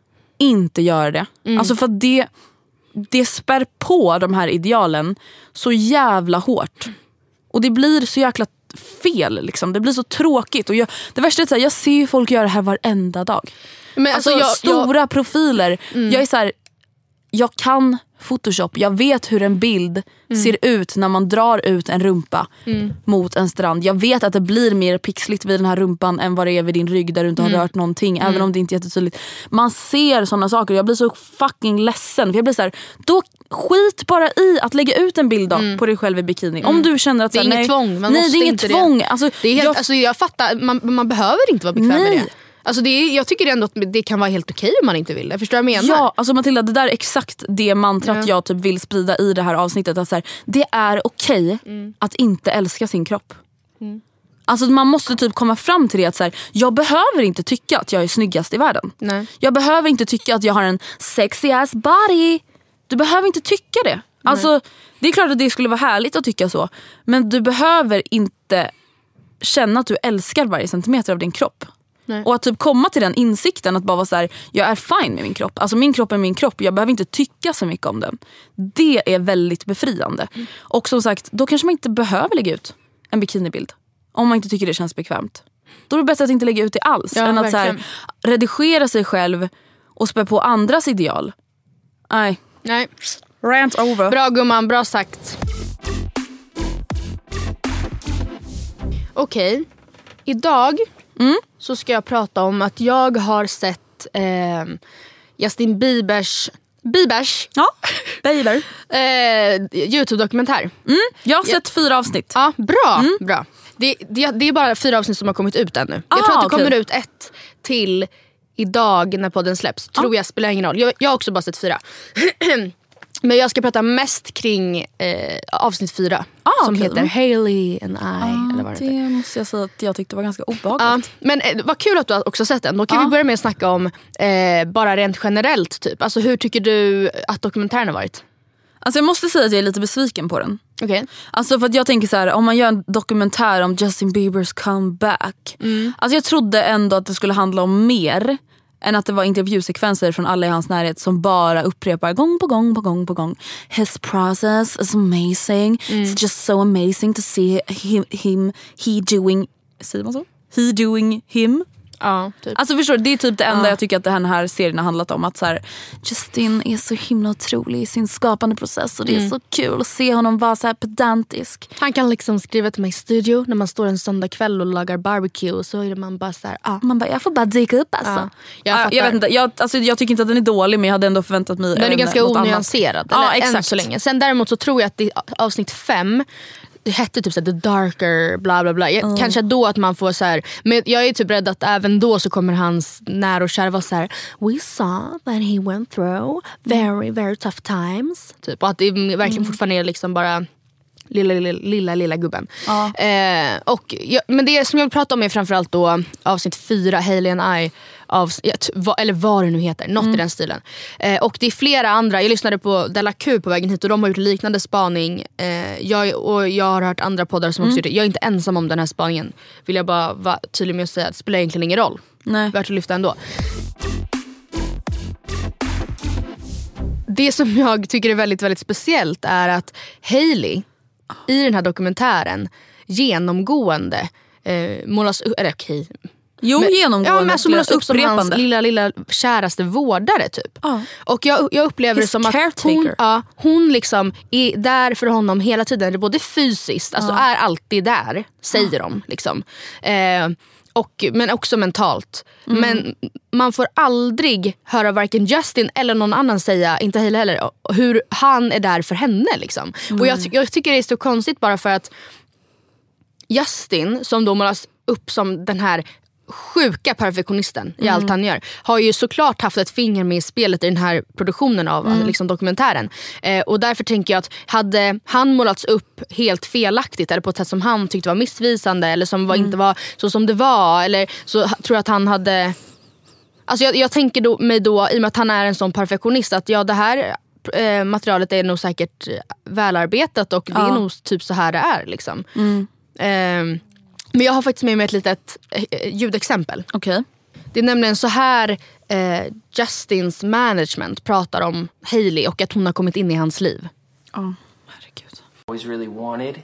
inte göra det? Mm. Alltså för det, det spär på de här idealen så jävla hårt. Och det blir så jäkla fel liksom. Det blir så tråkigt. Och jag, det värsta är att jag ser ju folk göra det här varenda dag. Men alltså, alltså jag, stora jag, profiler. Mm. Jag är så här, jag kan Photoshop, jag vet hur en bild mm. ser ut när man drar ut en rumpa mm. mot en strand. Jag vet att det blir mer pixligt vid den här rumpan än vad det är vid din rygg där du inte har mm. rört någonting, mm. även om det inte är jättetydligt. Man ser sådana saker, jag blir så fucking ledsen. För jag blir så här, då skit bara i att lägga ut en bild då, mm. på dig själv i bikini. Mm. Om du känner att det är så här, inget nej, tvång, man nej, måste det är inget inte tvång. Det. Alltså, det är helt, jag, alltså, jag fattar, man, man behöver inte vara bekväm nej. med det. Alltså det är, jag tycker ändå att det kan vara helt okej om man inte vill det. Förstår du vad jag menar? Ja, alltså Matilda, det där är exakt det mantrat ja. jag typ vill sprida i det här avsnittet. Att så här, det är okej mm. att inte älska sin kropp. Mm. Alltså man måste typ komma fram till det att så här, jag behöver inte tycka att jag är snyggast i världen. Nej. Jag behöver inte tycka att jag har en sexy ass body. Du behöver inte tycka det. Alltså, det är klart att det skulle vara härligt att tycka så. Men du behöver inte känna att du älskar varje centimeter av din kropp. Nej. Och att typ komma till den insikten att bara vara så här, jag är fine med min kropp. Alltså min kropp är min kropp, jag behöver inte tycka så mycket om den. Det är väldigt befriande. Mm. Och som sagt, då kanske man inte behöver lägga ut en bikinibild om man inte tycker det känns bekvämt. Då är det bättre att inte lägga ut det alls ja, än att så här, redigera sig själv och spä på andras ideal. Nej. Nej. Rant over. Bra gumman, bra sagt. Okej, Idag mm. så ska jag prata om att jag har sett eh, Justin Biebers Biebers ja, Bieber. eh, YouTube-dokumentär. Mm. Jag har sett ja. fyra avsnitt. Ja, bra. Mm. bra. Det, det, det är bara fyra avsnitt som har kommit ut ännu. Ah, jag tror att det okay. kommer ut ett till idag när podden släpps. Tror ah. jag, spelar ingen roll. Jag, jag har också bara sett fyra. Men jag ska prata mest kring eh, avsnitt fyra. Ah, som okay. heter Hailey and I. Ah, eller vad det, det heter. måste jag säga att jag tyckte var ganska obehagligt. Ah, men eh, vad kul att du har också sett den. Då kan ah. vi börja med att snacka om eh, bara rent generellt. Typ. Alltså, hur tycker du att dokumentären har varit? Alltså jag måste säga att jag är lite besviken på den. Okay. Alltså för att jag tänker så här, om man gör en dokumentär om Justin Biebers comeback. Mm. Alltså jag trodde ändå att det skulle handla om mer än att det var intervjusekvenser från alla i hans närhet som bara upprepar gång på gång på gång på gång. His process is amazing. Mm. It's just so amazing to see him, him he doing, säger man så? He doing him. Ja, typ. Alltså förstår du, det är typ det enda ja. jag tycker att den här serien har handlat om. Att så här, Justin är så himla otrolig i sin skapande process. Och det mm. är så kul att se honom vara så här pedantisk. Han kan liksom skriva till mig i studio när man står en söndagkväll och lagar barbecue. Och så är man bara så här, ah. man bara, jag får bara dyka upp alltså. Ja, jag, jag vet inte, jag, alltså, jag tycker inte att den är dålig. Men jag hade ändå förväntat mig. Den är ganska onyanserad ja, eller, exakt. än så länge. Sen däremot så tror jag att det, avsnitt fem, det hette typ så här, the darker bla bla bla. Mm. Kanske då att man får så här, men jag är typ rädd att även då så kommer hans nära och kära vara så här, we saw that he went through very very tough times typ, och att det verkligen mm. fortfarande är liksom bara lilla lilla lilla, lilla gubben. Ja. Eh, och jag, men det som jag vill prata om är framförallt då avsnitt fyra, Hailey and I, av, eller vad det nu heter, något mm. i den stilen. Eh, och det är flera andra, jag lyssnade på Della Q på vägen hit och de har gjort liknande spaning. Eh, jag, och jag har hört andra poddar som mm. också gjort det. Jag är inte ensam om den här spaningen, vill jag bara vara tydlig med att säga att det spelar egentligen ingen roll. Nej. Värt att lyfta ändå. Det som jag tycker är väldigt väldigt speciellt är att Hailey i den här dokumentären genomgående eh, målas upp, eller okej. Jo, men, genomgående. Ja, men alltså målas upp som hans lilla, lilla käraste vårdare typ. Ah. Och jag, jag upplever His det som att hon, ja, hon liksom är där för honom hela tiden. Det är både fysiskt, alltså ah. är alltid där, säger ah. de liksom. Eh, och, men också mentalt. Mm. Men man får aldrig höra varken Justin eller någon annan säga, inte heller, heller hur han är där för henne liksom. Mm. Och jag, ty- jag tycker det är så konstigt bara för att Justin, som då målas upp som den här sjuka perfektionisten i mm. allt han gör, har ju såklart haft ett finger med i spelet i den här produktionen av mm. liksom, dokumentären. Eh, och därför tänker jag att hade han målats upp helt felaktigt eller på ett sätt som han tyckte var missvisande eller som var, mm. inte var så som det var, eller så tror jag att han hade, alltså jag, jag tänker då, mig då, i och med att han är en sån perfektionist, att ja, det här eh, materialet är nog säkert välarbetat och ja. det är nog typ så här det är liksom. Mm. Eh, Men jag har faktiskt med mig ett litet eh, ljudexempel. Okay. Det är nämligen så här eh, Justins management pratar om Hailey och att hon har kommit in i hans liv. Oh, herregud. Always really wanted.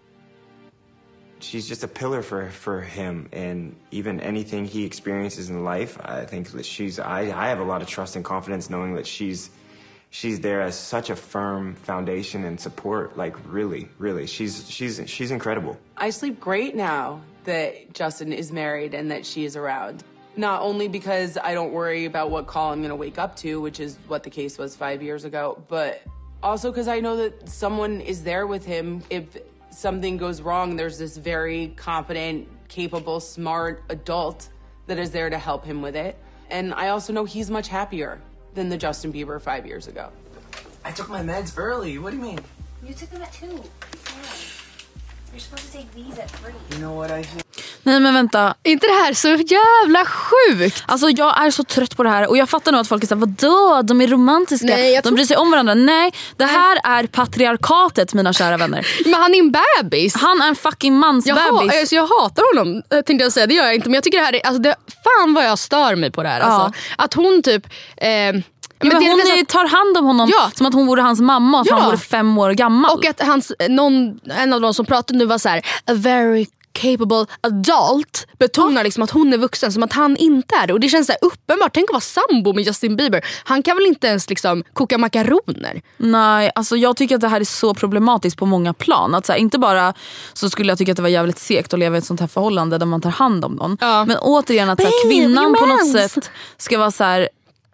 She's just a pillar for for him, and even anything he experiences in life, I think that she's I I have a lot of trust and confidence knowing that she's she's there as such a firm foundation and support. Like really, really, she's she's she's incredible. I sleep great now that Justin is married and that she is around. Not only because I don't worry about what call I'm going to wake up to, which is what the case was five years ago, but also because I know that someone is there with him. If something goes wrong, there's this very confident, capable, smart adult that is there to help him with it. And I also know he's much happier than the Justin Bieber five years ago. I took my meds early. What do you mean? You took them at two. Yeah. You're supposed to take these at three. You know what I feel? Nej men vänta. Inte det här så jävla sjukt? Alltså jag är så trött på det här. Och jag fattar nog att folk är såhär, vadå? De är romantiska. Nej, jag de tror... bryr sig om varandra. Nej, det här är patriarkatet, mina kära vänner. Men han är en bebis. Han är en fucking mansbebis. Jag, ha, alltså jag hatar honom, tänkte jag säga. Det gör jag inte. Men jag tycker det här är, alltså det, fan vad jag stör mig på det här. Ja. Alltså. Att hon typ... Eh, Ja, men hon är, tar hand om honom ja. som att hon vore hans mamma och att ja. han vore fem år gammal. Och att hans, någon, en av de som pratade nu var så här, a very capable adult betonar liksom att hon är vuxen som att han inte är det. Och det känns så här uppenbart. Tänk att vara sambo med Justin Bieber. Han kan väl inte ens liksom koka makaroner? Nej, alltså jag tycker att det här är så problematiskt på många plan. Att så här, inte bara så skulle jag tycka att det var jävligt segt att leva i ett sånt här förhållande där man tar hand om någon. Ja. Men återigen att så här, kvinnan på något sätt ska vara så här,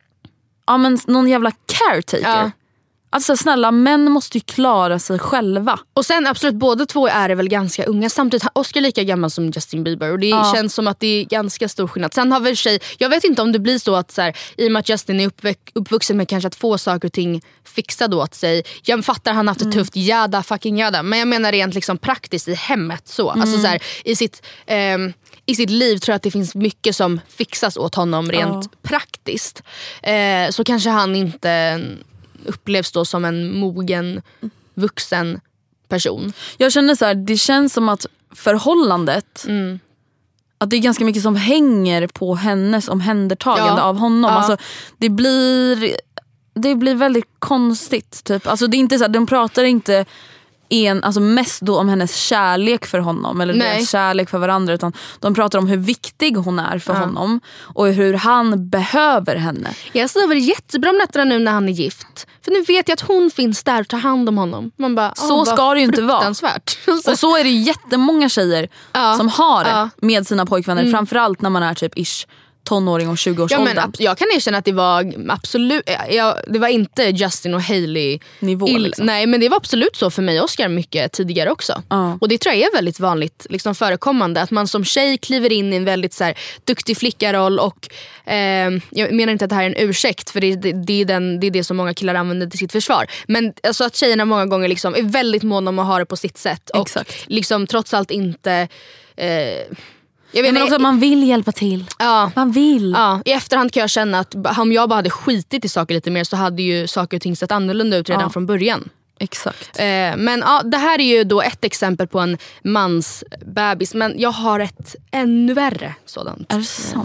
ja men någon jävla caretaker. Ja. Alltså snälla, män måste ju klara sig själva. Och sen absolut, båda två är väl ganska unga. Samtidigt, Oscar är lika gammal som Justin Bieber. Och det ja. känns som att det är ganska stor skillnad. Sen har väl tjej, jag vet inte om det blir så att så här, i och med att Justin är uppväck, uppvuxen med kanske att få saker och ting fixade åt sig. Jag fattar, han har haft det tufft, jada fucking jada. Men jag menar rent liksom praktiskt i hemmet så. Mm. Alltså så här, i sitt... Eh, I sitt liv tror jag att det finns mycket som fixas åt honom rent ja. praktiskt. Eh, så kanske han inte upplevs då som en mogen vuxen person. Jag känner så här, det känns som att förhållandet mm. att det är ganska mycket som hänger på hennes omhändertagande ja. av honom. Ja. Alltså, det blir det blir väldigt konstigt typ. Alltså det är inte så här, de pratar inte En, alltså mest då om hennes kärlek för honom eller deras kärlek för varandra, utan de pratar om hur viktig hon är för ja. honom och hur han behöver henne. Jag sover jättebra om nätterna nu när han är gift, för nu vet jag att hon finns där och tar hand om honom. Man bara, så ska det ju inte vara. Och så är det jättemånga tjejer ja. som har det ja. med sina pojkvänner, mm. framförallt när man är typ ish tonåring och tjugo-årsåldern. Ja, jag kan erkänna att det var absolut, jag, det var inte Justin och Hailey nivå liksom. Nej, men det var absolut så för mig och Oscar mycket tidigare också. Uh. Och det tror jag är väldigt vanligt liksom förekommande, att man som tjej kliver in i en väldigt så här, duktig flickaroll och eh, jag menar inte att det här är en ursäkt, för det, det, det, är, den, det är det som många killar använder till sitt försvar. Men alltså att tjejerna många gånger liksom är väldigt måna om att ha det på sitt sätt och Exakt. liksom trots allt inte eh, Jag vet, men också att man vill hjälpa till. Ja. Man vill. Ja. I efterhand kan jag känna att om jag bara hade skitit i saker lite mer så hade ju saker och ting sett annorlunda ut redan ja. från början. Exakt. Eh, men ja, det här är ju då ett exempel på en mans bebis. Men jag har ett ännu värre sådant. Är det sant?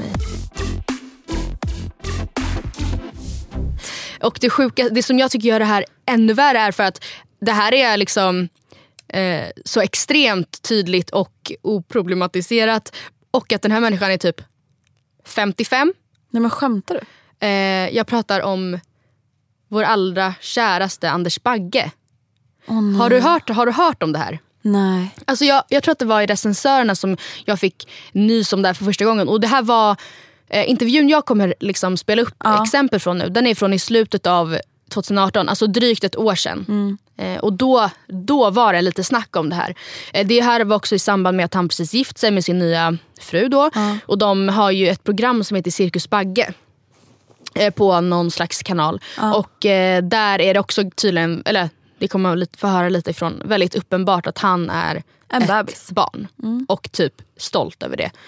Och det sjuka, det som jag tycker gör det här ännu värre är för att det här är liksom eh, så extremt tydligt och oproblematiserat. Och att den här människan är typ femtiofem. Nej, men skämtar du? Eh, jag pratar om vår allra käraste Anders Bagge. Oh, har, du hört, har du hört om det här? Nej. Alltså jag, jag tror att det var i recensörerna som jag fick nys om det här för första gången. Och det här var eh, intervjun jag kommer liksom spela upp ja. exempel från nu. Den är från i slutet av tjugoarton, alltså drygt ett år sedan. Mm. Eh, och då, då var det lite snack om det här. Eh, det här var också i samband med att han precis gift sig med sin nya fru då. Ja. Och de har ju ett program som heter Cirkus Bagge eh, på någon slags kanal. Ja. Och eh, där är det också tydligen, eller det kommer man få höra lite ifrån, väldigt uppenbart att han är en ett bebis. barn. Mm. Och typ stolt över det.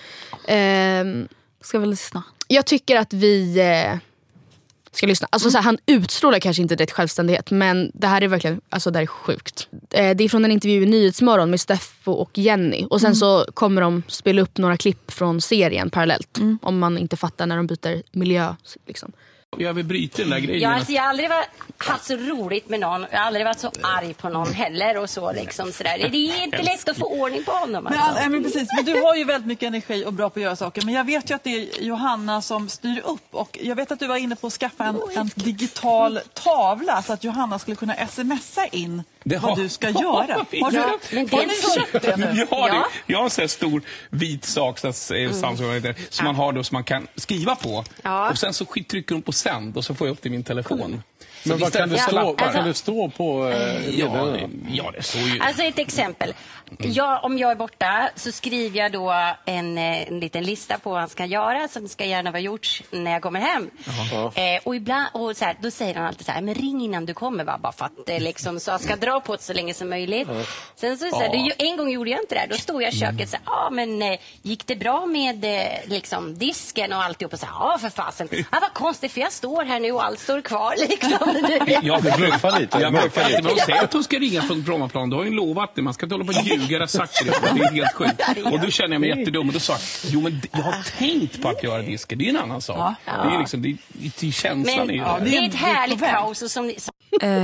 Eh, Ska vi lyssna? Jag tycker att vi eh, ska lyssna. Alltså, mm. så här, han utstrålar kanske inte rätt självständighet, men det här är verkligen, alltså det här är sjukt. Eh, det är från en intervju i Nyhetsmorgon med Steffo och Jenny. Och sen mm. så kommer de spela upp några klipp från serien parallellt. Mm. Om man inte fattar när de byter miljö liksom. Jag vill bryta den där grejen. Ja, alltså jag har aldrig varit, haft så roligt med någon. Jag har aldrig varit så arg på någon heller och så liksom sådär. Det är inte lätt att få ordning på honom. Alltså. Men, all, men precis, men du har ju väldigt mycket energi och bra på att göra saker. Men jag vet ju att det är Johanna som styr upp. Och jag vet att du var inne på att skaffa en, en digital tavla så att Johanna skulle kunna smsa in det vad har, du ska göra. Har du, men har ni köpt det nu? Jag har, ja. det. Jag har en sån här stor vit sak så att, mm. Samsung, som ja. man har då som man kan skriva på. Ja. Och sen så trycker de på sänd och så får jag upp till min telefon. Så men vad kan, det stå, ja, vad kan det stå på? Eh, ja, det, ja, det står ju. Alltså ett exempel. Jag, om jag är borta så skriver jag då en, en liten lista på vad han ska göra som ska gärna vara gjort när jag kommer hem. Eh, och ibland, och så här, då säger han alltid så här, men ring innan du kommer va? Bara för att eh, liksom, så jag ska dra på det så länge som möjligt. Mm. Sen så, så här, det, en gång gjorde jag inte det. Då stod jag i köket så här, ja men eh, gick det bra med eh, liksom, disken och alltihop? Och så här, ja för fasen. Ja vad konstigt för jag står här nu och allt står kvar liksom. Jag bluffar lite. Jag bluffar lite. Men de säger att hon ska ringa från Brommaplan. Du har ju lovat det. Man ska inte hålla på och ljuga. Jag har sagt det. Det är helt sjukt. Och då känner jag mig jättedum. Och då sa jag, jo men jag har tänkt på att göra disker. Det är en annan sak. Ja. Det är liksom, det är känslan men, i det. Ja, det är ett härligt kaos. Och som, som...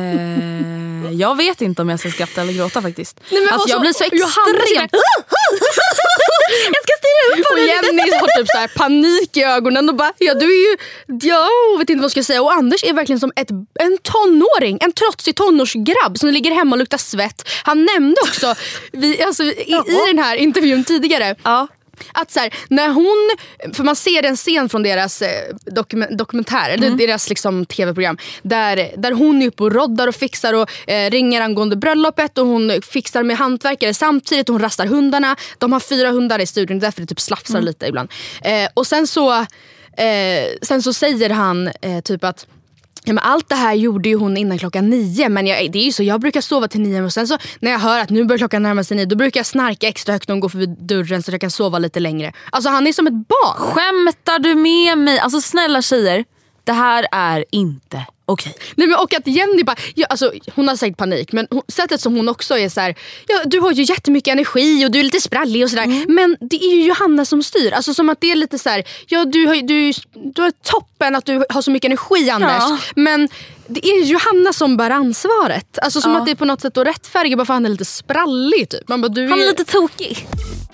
Eh, jag vet inte om jag ska skratta eller gråta faktiskt. Nej, men alltså, också, jag blir så extremt... jag ska styra upp. Och Jenny har typ så här panik i ögonen och bara, ja du är ju, ja, vet inte vad jag ska säga. Och Anders är verkligen som ett, en tonåring, en trotsig tonårsgrabb som ligger hemma och luktar svett. Han nämnde också vi, alltså, i, i den här intervjun tidigare, ja, att så här, när hon, för man ser en scen från deras eh, dokument, dokumentär eller mm. deras liksom tv-program där, där hon är uppe och roddar och fixar och eh, ringer angående bröllopet och hon fixar med hantverkare samtidigt, hon rastar hundarna. De har fyra hundar i studion, därför det typ slafsar mm. lite ibland. Eh, och sen så eh, sen så säger han eh, typ att ja, men allt det här gjorde ju hon innan klockan nio. Men jag, det är ju så, jag brukar sova till nio. Och sen så när jag hör att nu börjar klockan närma sig nio, då brukar jag snarka extra högt när hon går förbi dörren så att jag kan sova lite längre. Alltså han är som ett barn. Skämtar du med mig? Alltså snälla tjejer, det här är inte okej. Nej, men och att Jenny bara, ja, alltså, hon har säkert panik, men hon, sättet som hon också är så här, ja, du har ju jättemycket energi och du är lite sprallig och sådär, mm. men det är ju Johanna som styr. Alltså som att det är lite så här, ja du har, du, du har toppen att du har så mycket energi, Anders, ja. Men det är Johanna som bär ansvaret. Alltså som ja. Att det är på något sätt att rättfärdiga bara för han är lite sprallig typ. Man bara, du är... Han är lite tokig.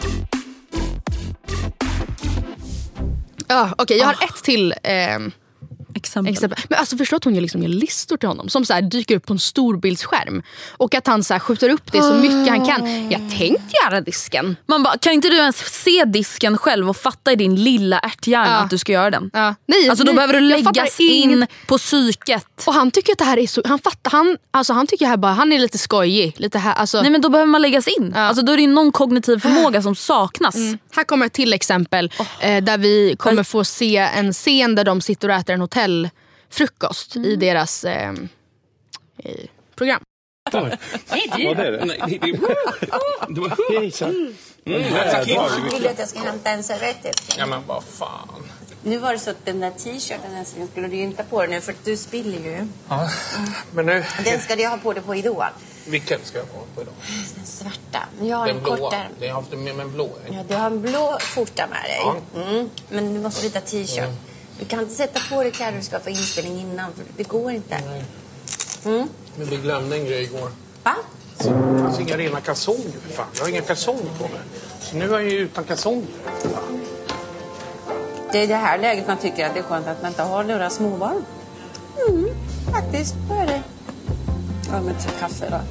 Ja, okej, okay, jag har oh. ett till eh, Exempel. Exempel. Men alltså förstå att hon gör, liksom, gör listor till honom som så här, dyker upp på en storbildsskärm. Och att han så här, skjuter upp det så mycket han kan. Jag tänkte göra disken. Man bara, kan inte du ens se disken själv och fatta i din lilla ärthjärna ja. Att du ska göra den? Ja. Nej, alltså nej, då behöver du läggas in på psyket. Och han tycker att det här är så, han fattar, han, alltså han tycker här bara, han är lite skojig. Lite här, alltså. Nej men då behöver man läggas in. Ja. Alltså då är det någon kognitiv förmåga som saknas. Mm. Här kommer ett till exempel oh. eh, där vi kommer få se en scen där de sitter och äter en hotell frukost mm. i deras eh, i program. Nej, du. Vad är det? Nej, det är... Du var hejsan. Mm. Mm. Vill du att jag ska hämta en servett efter? Ja, men vad fan. Nu var det så att den där t-shirten den skulle du inte på dig nu för att du spiller ju. Ja, men nu... Den ska du ha på dig på Idol. Vilken ska jag ha på Idol? Den svarta. Jag har den en blåa. kortare. Det har haft med mig en blå. Ja, du har en blå skjorta med dig. Ja. Mm. Men du måste byta t-shirt. Mm. Du kan inte sätta på dig kläder du ska få inspelning innan. För det går inte. Nej. Mm. Men vi glömde en grej igår. Va? Så, det finns inga rena kalsonger. Fan. Jag har inga kalsonger på mig. Så nu är jag ju utan kalsonger. Ja. Det är det här läget man tycker att det är skönt att man inte har några småbarn. Mm, faktiskt. Vad är det? Ja, men till kaffe då.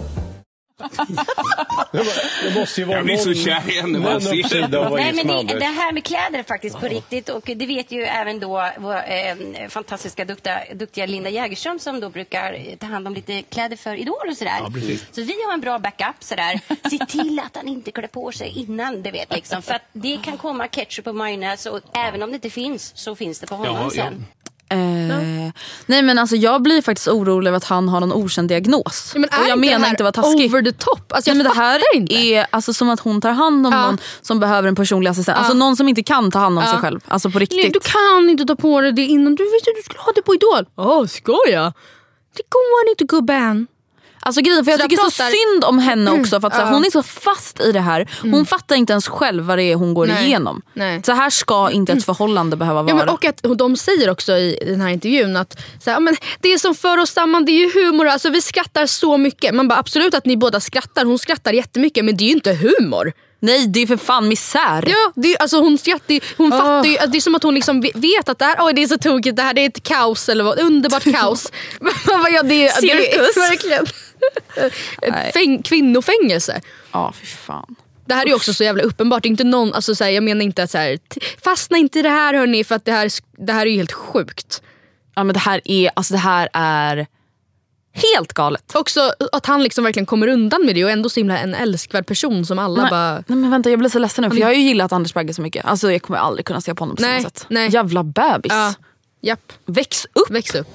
Det måste ju vara jag blir så kär igen när man ser det. Nej, men det, det här med kläder är faktiskt på riktigt. Och det vet ju även då vår eh, fantastiska duktiga, duktiga Linda Jägerström som då brukar ta hand om lite kläder för Idol och sådär. Ja, precis. Så vi har en bra backup sådär. Se till att han inte klär på sig innan, det vet liksom. För att det kan komma ketchup och majonnäs och även om det inte finns så finns det på honom ja, sen. Ja. Eh, no. Nej men alltså jag blir faktiskt orolig över att han har någon okänd diagnos. Ja, men och jag menar inte vara taskig. Over the top. Alltså, jag nej, men det här inte. är alltså som att hon tar hand om ja. Någon som behöver en personlig assistent. Ja. Alltså någon som inte kan ta hand om ja. Sig själv. Alltså på riktigt. Nej, du kan inte ta på dig det innan. Du visste att du skulle ha det på Idol. Åh, oh, ska jag? Det går inte gubben. Alltså grejen, för jag så tycker jag så synd om henne också för att mm. så här, hon är så fast i det här. Hon mm. fattar inte ens själv vad det är hon går Nej. Igenom. Nej. Så här ska inte ett förhållande behöva vara. Ja, men och att de säger också i den här intervjun att så här, men det som för oss samman, det är ju humor. Alltså vi skrattar så mycket. Man bara absolut att ni båda skrattar. Hon skrattar jättemycket men det är ju inte humor. Nej, det är för fan misär. Ja, det är, alltså hon, skrattar, hon oh. fattar ju, det är som att hon liksom vet att det här, oj, det är så tokigt, det här det är ett kaos eller vad, underbart kaos. ja, det är, cirkus. Det är verkligen ett fäng, kvinnofängelse. Ja, fy fan. Det här är ju också så jävla uppenbart. Inte någon, alltså, så här, jag menar inte att så här, fastna inte i det här hörni, för att det här, det här är ju helt sjukt. Ja, men det här är, alltså det här är helt galet. Också att han liksom verkligen kommer undan med det och ändå så himla en älskvärd person som alla nej, bara... Nej men vänta, jag blir så ledsen nu för jag har ju gillat Anders Bagge så mycket. Alltså jag kommer aldrig kunna se på honom på nej, samma sätt. Nej. Jävla bebis. Ja. Japp. Väx upp. Väx upp.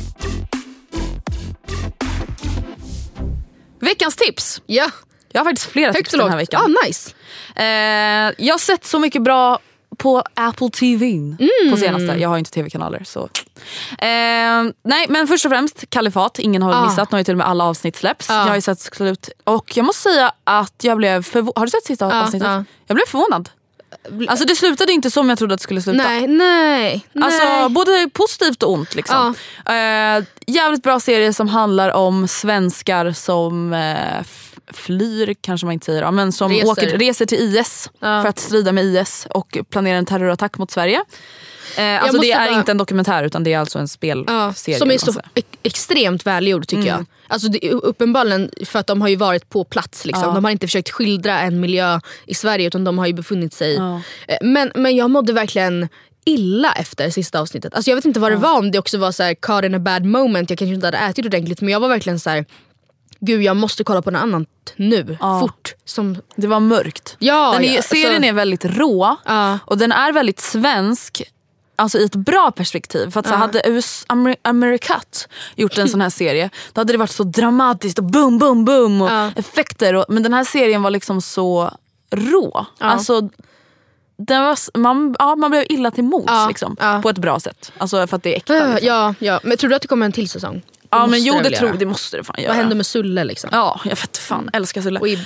Veckans tips. Ja. Jag har faktiskt flera högt tips den här veckan. Ah, nice. Eh, jag har sett så mycket bra på Apple T V mm. på senaste. Jag har inte tv-kanaler så. Eh, nej men först och främst Kalifat, ingen har ah. missat. Nu har ju till och med alla avsnitt släpps. Ah. Jag har ju sett slut. Och jag måste säga att jag blev förvånad. Har du sett sista ah. avsnittet? Ah. Jag blev förvånad. Alltså det slutade inte som jag trodde att det skulle sluta. Nej, nej, alltså nej. både positivt och ont liksom. Ja. eh, Jävligt bra serie som handlar om svenskar som eh, f- flyr, kanske man inte säger, ja, men som reser, åker, reser till I S ja. för att strida med I S och planerar en terrorattack mot Sverige. Eh, alltså det är bara... inte en dokumentär utan det är alltså en spelserie. Ja, som är så e- extremt välgjord tycker mm. jag. Alltså det, uppenbarligen för att de har ju varit på plats liksom. Ja. De har inte försökt skildra en miljö i Sverige utan de har ju befunnit sig ja. men, men jag mådde verkligen illa efter sista avsnittet. Alltså jag vet inte vad det var, om det också var så här caught in a bad moment. Jag kanske inte hade ätit ordentligt men jag var verkligen så här: gud, jag måste kolla på något annat nu, ja. fort. Som... Det var mörkt. Ja, den är, ja, serien så... är väldigt rå ja. och den är väldigt svensk. Alltså i ett bra perspektiv. För att så ja. hade U S Amer- Americat gjort en sån här serie, då hade det varit så dramatiskt och boom, boom, boom och ja. effekter. Och, men den här serien var liksom så rå. Ja. Alltså den var, man, ja, man blev illa till mots ja. liksom, ja. på ett bra sätt. Alltså för att det är äkta. Liksom. Ja, ja. Men tror du att det kommer en till säsong? Det ja men jo det, det tror det måste det fan göra. Vad händer med Sulle liksom? Ja, jag vet fan, älskar Sulle. Och Ibbe.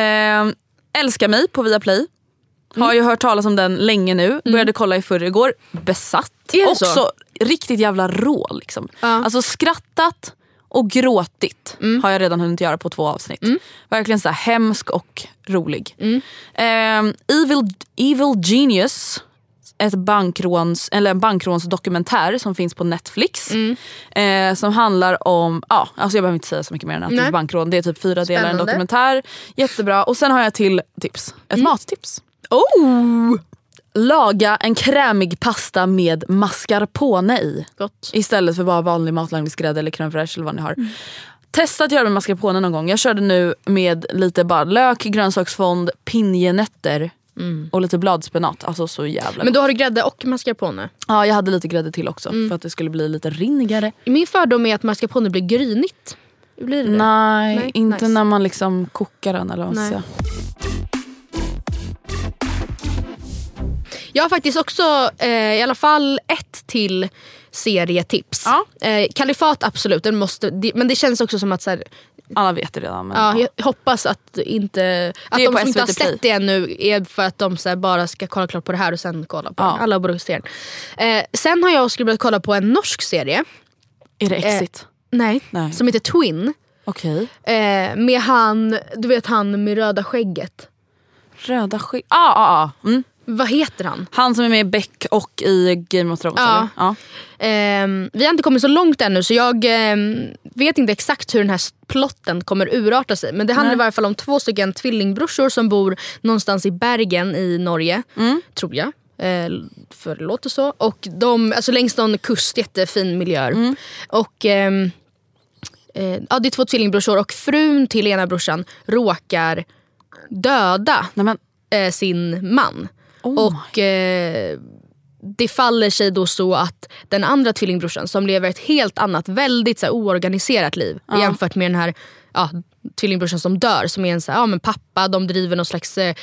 Eh, älskar mig på Viaplay. Mm. Har ju hört talas om den länge nu. Började mm. kolla i förrgår. Besatt. Också så? Riktigt jävla rå liksom. Ja. Alltså skrattat och gråtit mm. har jag redan hunnit göra på två avsnitt. Mm. Verkligen så här hemsk och rolig. Mm. Eh, Evil, Evil Genius, ett bankråns, eller en bankrånsdokumentär som finns på Netflix. Mm. Eh, som handlar om, ja, alltså jag behöver inte säga så mycket mer än att det är bankrån. Det är typ fyra delar en dokumentär. Jättebra. Och sen har jag till tips. Ett mm. mattips. Oh! Laga en krämig pasta med mascarpone i. Gott. Istället för bara vanlig matlagningsgrädde eller crème fraîche eller vad ni har. Mm. Testa att göra med mascarpone någon gång. Jag körde nu med lite bara lök, grönsaksfond, pinjenötter mm. och lite bladspenat. Alltså så jävla. Men då har du grädde och mascarpone? Ja, jag hade lite grädde till också mm. för att det skulle bli lite rinnigare. Min fördom är att mascarpone blir grynigt. Blir det det? Nej, Nej, inte nice. När man liksom kokar den eller vad man säger. Jag har faktiskt också eh, i alla fall ett till serietips. Ja. Eh, Kalifat absolut, den måste, det, men det känns också som att så här, alla vet det redan. Men ja, jag hoppas att inte att de som inte har sett det ännu är för att de så här, bara ska kolla klart på det här och sen kolla på ja. alla borde se den. Eh, sen har jag också börjat kolla på en norsk serie. Är det Exit? Eh, nej, nej, som heter Twin. Okej. Okay. Eh, med han, du vet han med röda skägget. Röda skägget? Ah, ah, ah. Mm. Vad heter han? Han som är med i Beck och i Game of Thrones. Ja. Ja. Um, vi har inte kommit så långt ännu så jag um, vet inte exakt hur den här plotten kommer urarta sig. Men det handlar Nej. i varje fall om två stycken tvillingbrorsor som bor någonstans i Bergen i Norge. Mm. Tror jag. Uh, för det låter så. Och de, alltså längs någon kust, jättefin miljöer. Mm. Och um, uh, ja, det är två tvillingbrorsor och frun till ena brorsan råkar döda Nej, men... uh, sin man. Oh och eh, det faller sig då så att den andra tvillingbrorsan som lever ett helt annat, väldigt så här, oorganiserat liv ja. jämfört med den här ja, tvillingbrorsan som dör, som är en så här, ja, men pappa, de driver någon slags eh,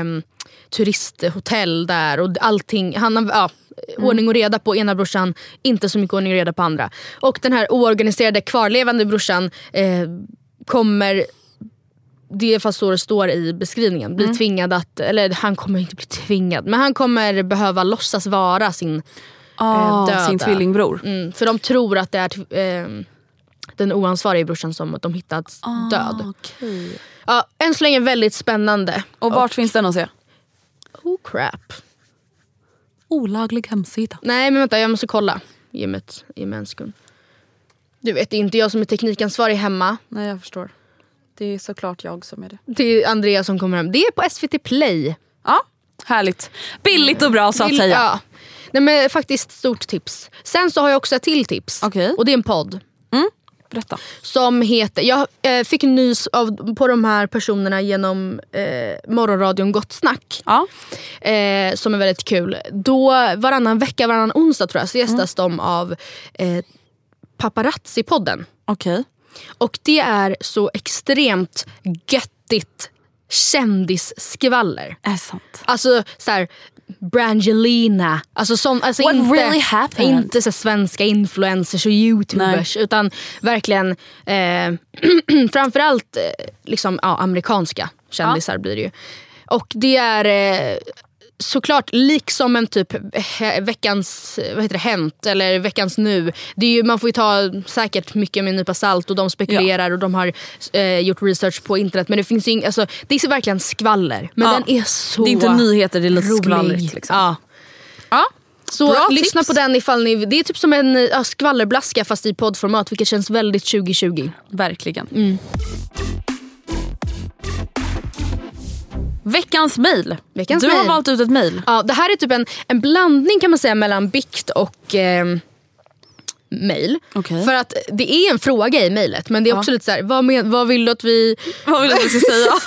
turisthotell där och allting, han har ja, mm. ordning och reda på ena brorsan, inte så mycket ordning och reda på andra. Och den här oorganiserade kvarlevande brorsan eh, kommer, det är fast så det står i beskrivningen, blir mm. tvingad att, eller han kommer inte bli tvingad, men han kommer behöva låtsas vara sin oh, eh, döda. Sin tvillingbror. Mm, för de tror att det är eh, den oansvariga brorsan som de hittat oh, död. Okay. Ja, än så länge väldigt spännande. Och vart och, finns den att se? Oh crap. Olaglig hemsida. Nej men vänta, jag måste kolla. Ge mig ett, ge mig en sekund. Du vet, det är inte jag som är teknikansvarig hemma. Nej, jag förstår. Det är såklart jag som är det. Det är Andrea som kommer hem. Det är på S V T Play. Ja, härligt. Billigt och bra så att Bill, säga. Ja. Nej, men faktiskt stort tips. Sen så har jag också ett till tips. Okay. Och det är en podd. Mm. Berätta. Som heter, jag eh, fick nys av, på de här personerna genom eh, morgonradion Gott Snack. Ja. Eh, som är väldigt kul. Då varannan vecka, varannan onsdag tror jag, så gästas mm. de av eh, Paparazzi-podden. Okej. Okay. Och det är så extremt göttigt kändisskvaller. Är sant. Alltså så här Brangelina, alltså sån, alltså What inte, really happened? Inte så svenska influencers och youtubers. Nej. Utan verkligen eh, framförallt eh, liksom, ja, amerikanska kändisar ja. blir det ju. Och det är eh, såklart, liksom en typ veckans, vad heter det, Hänt eller veckans nu. Det är ju, man får ju ta säkert mycket med en nypa salt och de spekulerar ja. och de har eh, gjort research på internet. Men det finns ju ing, alltså, det är verkligen skvaller. Men ja. den är så det är inte nyheter, det är lite rolig. skvallrigt. Liksom. Ja. Ja. Så bra lyssna tips. På den ifall ni, det är typ som en ja, skvallerblaska fast i poddformat, vilket känns väldigt tjugo tjugo. Verkligen. Mm. Veckans mejl. Veckans du mail. har valt ut ett mejl. Ja, det här är typ en, en blandning kan man säga mellan bikt och eh, mejl. Okay. För att det är en fråga i mejlet, men det är också ja. lite så här, vad, men, vad vill du att vi vad vill du att vi ska säga?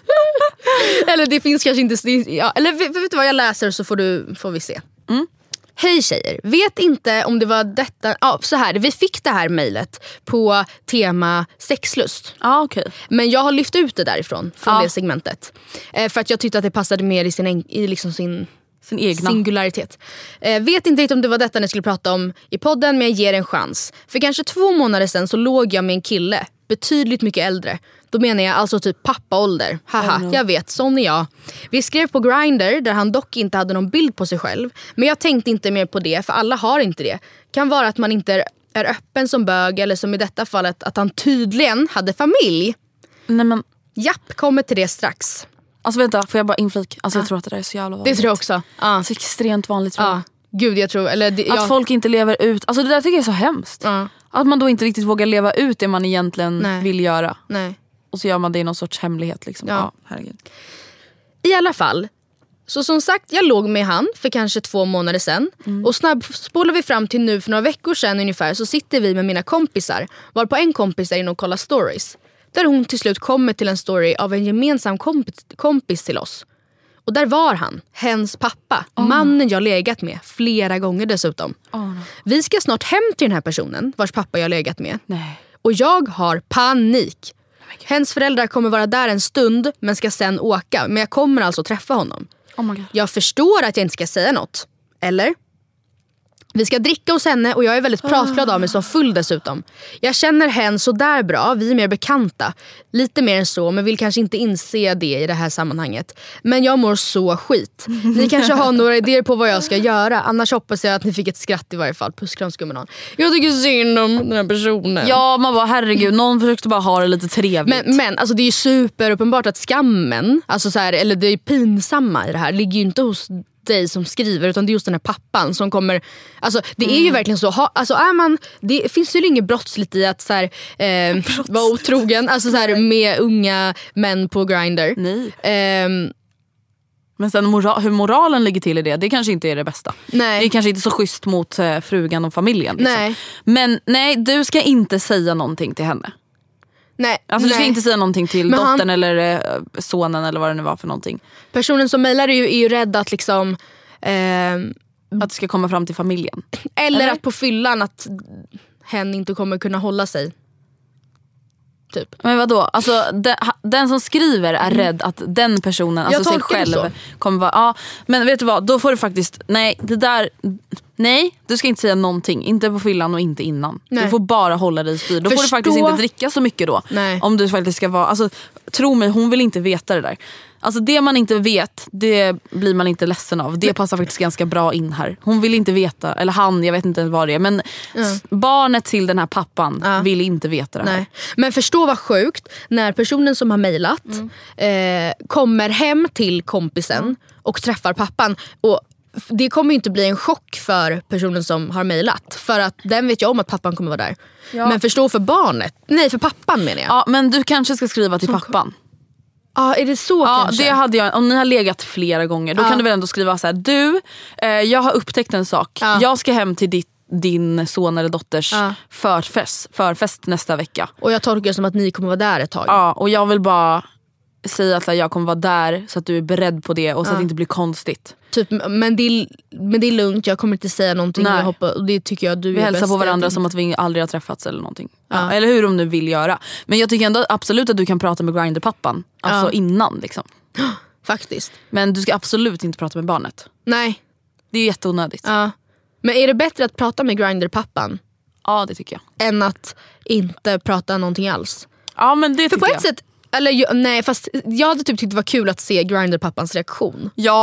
Eller det finns kanske inte ja, eller vet du vad, jag läser så får du får vi se. Mm. Hej tjejer, vet inte om det var detta, ja, så här, vi fick det här mejlet på tema sexlust. Ah, okay. Men jag har lyft ut det därifrån från ah. det segmentet. Eh, för att jag tyckte att det passade mer i sin, i liksom sin, sin egna singularitet. Eh, vet inte riktigt om det var detta ni skulle prata om i podden, men jag ger en chans. För kanske två månader sedan så låg jag med en kille, betydligt mycket äldre. Då menar jag alltså typ pappaålder. Haha, oh no. Jag vet, sån är jag. Vi skrev på Grindr där han dock inte hade någon bild på sig själv. Men jag tänkte inte mer på det, för alla har inte det. Kan vara att man inte är öppen som bög, eller som i detta fallet att han tydligen hade familj. Nej men... Japp, kommer till det strax. Alltså vänta, får jag bara inflik? Alltså ah. jag tror att det där är så jävla vanligt. Det tror jag också. Ah. Så extremt vanligt tror jag. Ah. Gud, jag tror, eller det, att jag... folk inte lever ut. Alltså det där tycker jag är så hemskt. Ah. Att man då inte riktigt vågar leva ut det man egentligen Nej. vill göra. Nej. Och så gör man det i någon sorts hemlighet liksom. Ja. Ja, herregud. I alla fall. Så som sagt, jag låg med han för kanske två månader sedan. Mm. Och snabb spolar vi fram till nu för några veckor sedan ungefär, så sitter vi med mina kompisar. Var på en kompis är inne och kollar stories. Där hon till slut kommer till en story av en gemensam kompis, kompis till oss. Och där var han, hens pappa. Oh. Mannen jag legat med, flera gånger dessutom. Oh. Vi ska snart hem till den här personen, vars pappa jag legat med. Nej. Och jag har panik. Hens föräldrar kommer vara där en stund, men ska sen åka. Men jag kommer alltså träffa honom. Oh my God. Jag förstår att jag inte ska säga något. Eller? Vi ska dricka hos henne och jag är väldigt pratglad av mig som full dessutom. Jag känner henne så där bra, vi är mer bekanta. Lite mer än så, men vill kanske inte inse det i det här sammanhanget. Men jag mår så skit. Ni kanske har några idéer på vad jag ska göra. Annars hoppas jag att ni fick ett skratt i varje fall. Pusskramskumman. Jag tycker synd om den här personen. Ja, man bara herregud, någon försökte bara ha det lite trevligt. Men, men alltså det är ju superuppenbart att skammen, alltså så här, eller det är pinsamma i det här, ligger ju inte hos dig som skriver, utan det är just den här pappan som kommer, alltså det är ju mm. verkligen så, ha, alltså är man, det finns ju inget brottsligt i att så här, eh, vara otrogen, alltså så här, med unga män på Grindr. Nej. Eh, Men sen mora- hur moralen ligger till i det, det kanske inte är det bästa. Nej. Det är kanske inte så schysst mot eh, frugan och familjen. Liksom. Nej. Men nej, du ska inte säga någonting till henne. Nej. Alltså du ska nej. inte säga någonting till Men dottern han... eller eh, sonen eller vad det nu var för någonting. Personen som mejlar är ju, är ju rädd att liksom eh, att det ska komma fram till familjen. Eller, eller? att på fyllan att hen inte kommer kunna hålla sig. Typ. Men vadå? Alltså, den, den som skriver är mm. rädd att den personen, alltså sig själv, kommer vara, ja, men vet du vad, då får du faktiskt, nej, det där, nej, du ska inte säga någonting, inte på fyllan och inte innan. Nej. Du får bara hålla dig styr. Då Förstå. får du faktiskt inte dricka så mycket då. Nej. Om du faktiskt ska vara, alltså tro mig, hon vill inte veta det där. Alltså det man inte vet, det blir man inte ledsen av. Det passar faktiskt ganska bra in här. Hon vill inte veta, eller han, jag vet inte vad det är. Men mm. barnet till den här pappan ja. vill inte veta det här. Nej. Men förstå vad sjukt när personen som har mejlat mm. eh, kommer hem till kompisen mm. och träffar pappan. Och det kommer ju inte bli en chock för personen som har mejlat. För att den vet ju om att pappan kommer vara där. Ja. Men förstå för barnet, nej för pappan menar jag. Ja, men du kanske ska skriva till pappan. Ja, är det så ja, kanske? Det hade jag, om ni har legat flera gånger, då ja. kan du väl ändå skriva så här: du, eh, jag har upptäckt en sak. Ja. Jag ska hem till ditt, din son eller dotters ja. förfest, förfest nästa vecka. Och jag tolkar det som att ni kommer vara där ett tag. Ja, och jag vill bara säga att jag kommer vara där så att du är beredd på det och så ja. att det inte blir konstigt. Typ, men, det är, men det är lugnt, jag kommer inte säga någonting. Jag hoppas, och det tycker jag du vi är hälsar bäst på varandra som att vi aldrig har träffats eller någonting. Ja. Ja, eller hur de nu vill göra. Men jag tycker ändå absolut att du kan prata med Grindr-pappan. Alltså ja. innan liksom. Faktiskt. Men du ska absolut inte prata med barnet. Nej. Det är jätteonödigt. Ja. Men är det bättre att prata med Grindr-pappan? Ja, det tycker jag. Än att inte prata någonting alls? Ja, men det För på jag. ett sätt, eller nej, fast jag hade typ tyckt det var kul att se Grindr-pappans reaktion. Ja,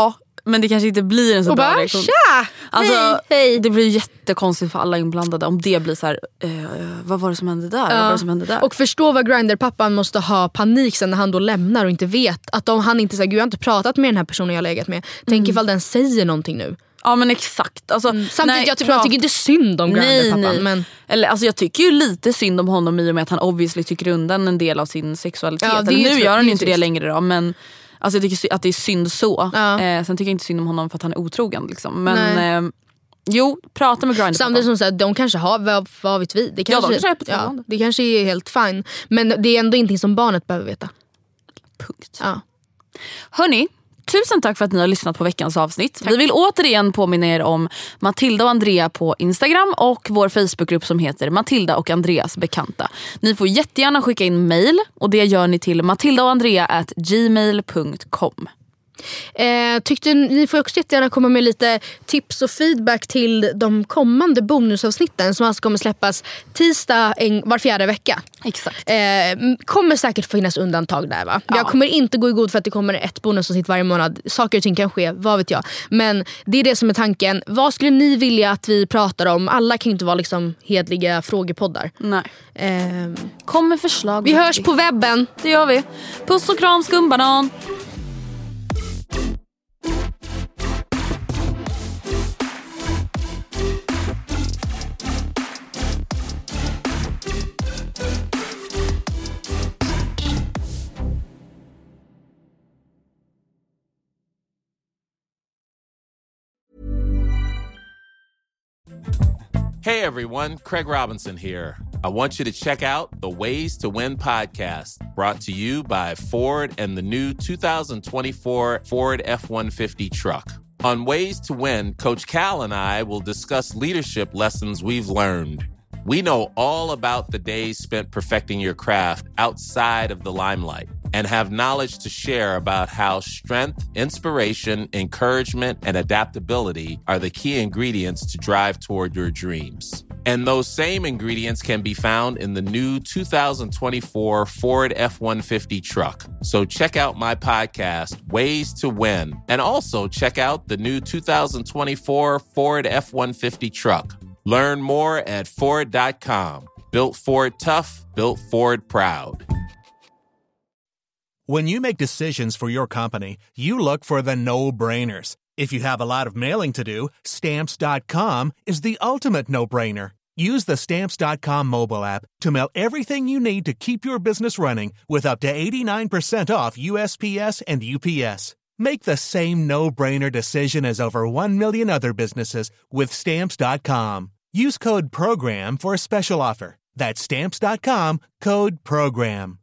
men det kanske inte blir en så och bra bara, reaktion. Tja! Alltså, hej, hej. Det blir jättekonstigt för alla inblandade om det blir så här, eh, vad var det som hände där? Ja. Vad var det som hände där? Och förstå vad Grindr-pappan måste ha panik sen när han då lämnar och inte vet. Att om han inte säger, gud jag har inte pratat med den här personen jag har legat med. Tänk mm. ifall den säger någonting nu. Ja men exakt. Alltså, mm. Samtidigt nej, jag, typ, jag tycker inte synd om Grindr-pappan. Men... Eller, alltså, jag tycker ju lite synd om honom i och med att han obviously tycker undan en del av sin sexualitet. Ja, Eller, nu tro- gör han ju inte trist. det längre då, men alltså, jag tycker att det är synd så. Ja. Eh, sen tycker jag inte synd om honom för att han är otrogen. Liksom. Men eh, jo, prata med Grindr. Samtidigt som så här, de kanske har, vad, vad vet vi? Det kanske, ja, de kanske är på ja, det kanske är helt fine. Men det är ändå ingenting som barnet behöver veta. Punkt. Ja. Hörni, tusen tack för att ni har lyssnat på veckans avsnitt. Tack. Vi vill återigen påminna er om Matilda och Andrea på Instagram och vår Facebookgrupp som heter Matilda och Andreas bekanta. Ni får jättegärna skicka in mail och det gör ni till matildaoandrea at gmail punkt com. Eh, tyckte ni får också jättegärna komma med lite tips och feedback till de kommande bonusavsnitten som alltså kommer släppas tisdag en, var fjärde vecka. Exakt. Eh, kommer säkert finnas undantag där va? Ja. Jag kommer inte gå i god för att det kommer ett bonusavsnitt varje månad. Saker och ting kan ske, vad vet jag. Men det är det som är tanken. Vad skulle ni vilja att vi pratar om? Alla kan ju inte vara liksom hedliga frågepoddar. Nej. Eh, Kom med förslag. Vi hörs på webben. Det gör vi. Puss och kram skumbanan. Hey everyone, Craig Robinson here. I want you to check out the Ways to Win podcast, brought to you by Ford and the new two thousand twenty-four Ford F one fifty truck. On Ways to Win, Coach Cal and I will discuss leadership lessons we've learned. We know all about the days spent perfecting your craft outside of the limelight and have knowledge to share about how strength, inspiration, encouragement, and adaptability are the key ingredients to drive toward your dreams. And those same ingredients can be found in the new two thousand twenty-four Ford F one fifty truck. So check out my podcast, Ways to Win, and also check out the new two thousand twenty-four Ford F one fifty truck. Learn more at Ford dot com. Built Ford tough, built Ford proud. When you make decisions for your company, you look for the no-brainers. If you have a lot of mailing to do, Stamps dot com is the ultimate no-brainer. Use the Stamps dot com mobile app to mail everything you need to keep your business running with up to eighty-nine percent off U S P S and U P S. Make the same no-brainer decision as over one million other businesses with Stamps dot com. Use code PROGRAM for a special offer. That's Stamps dot com, code PROGRAM.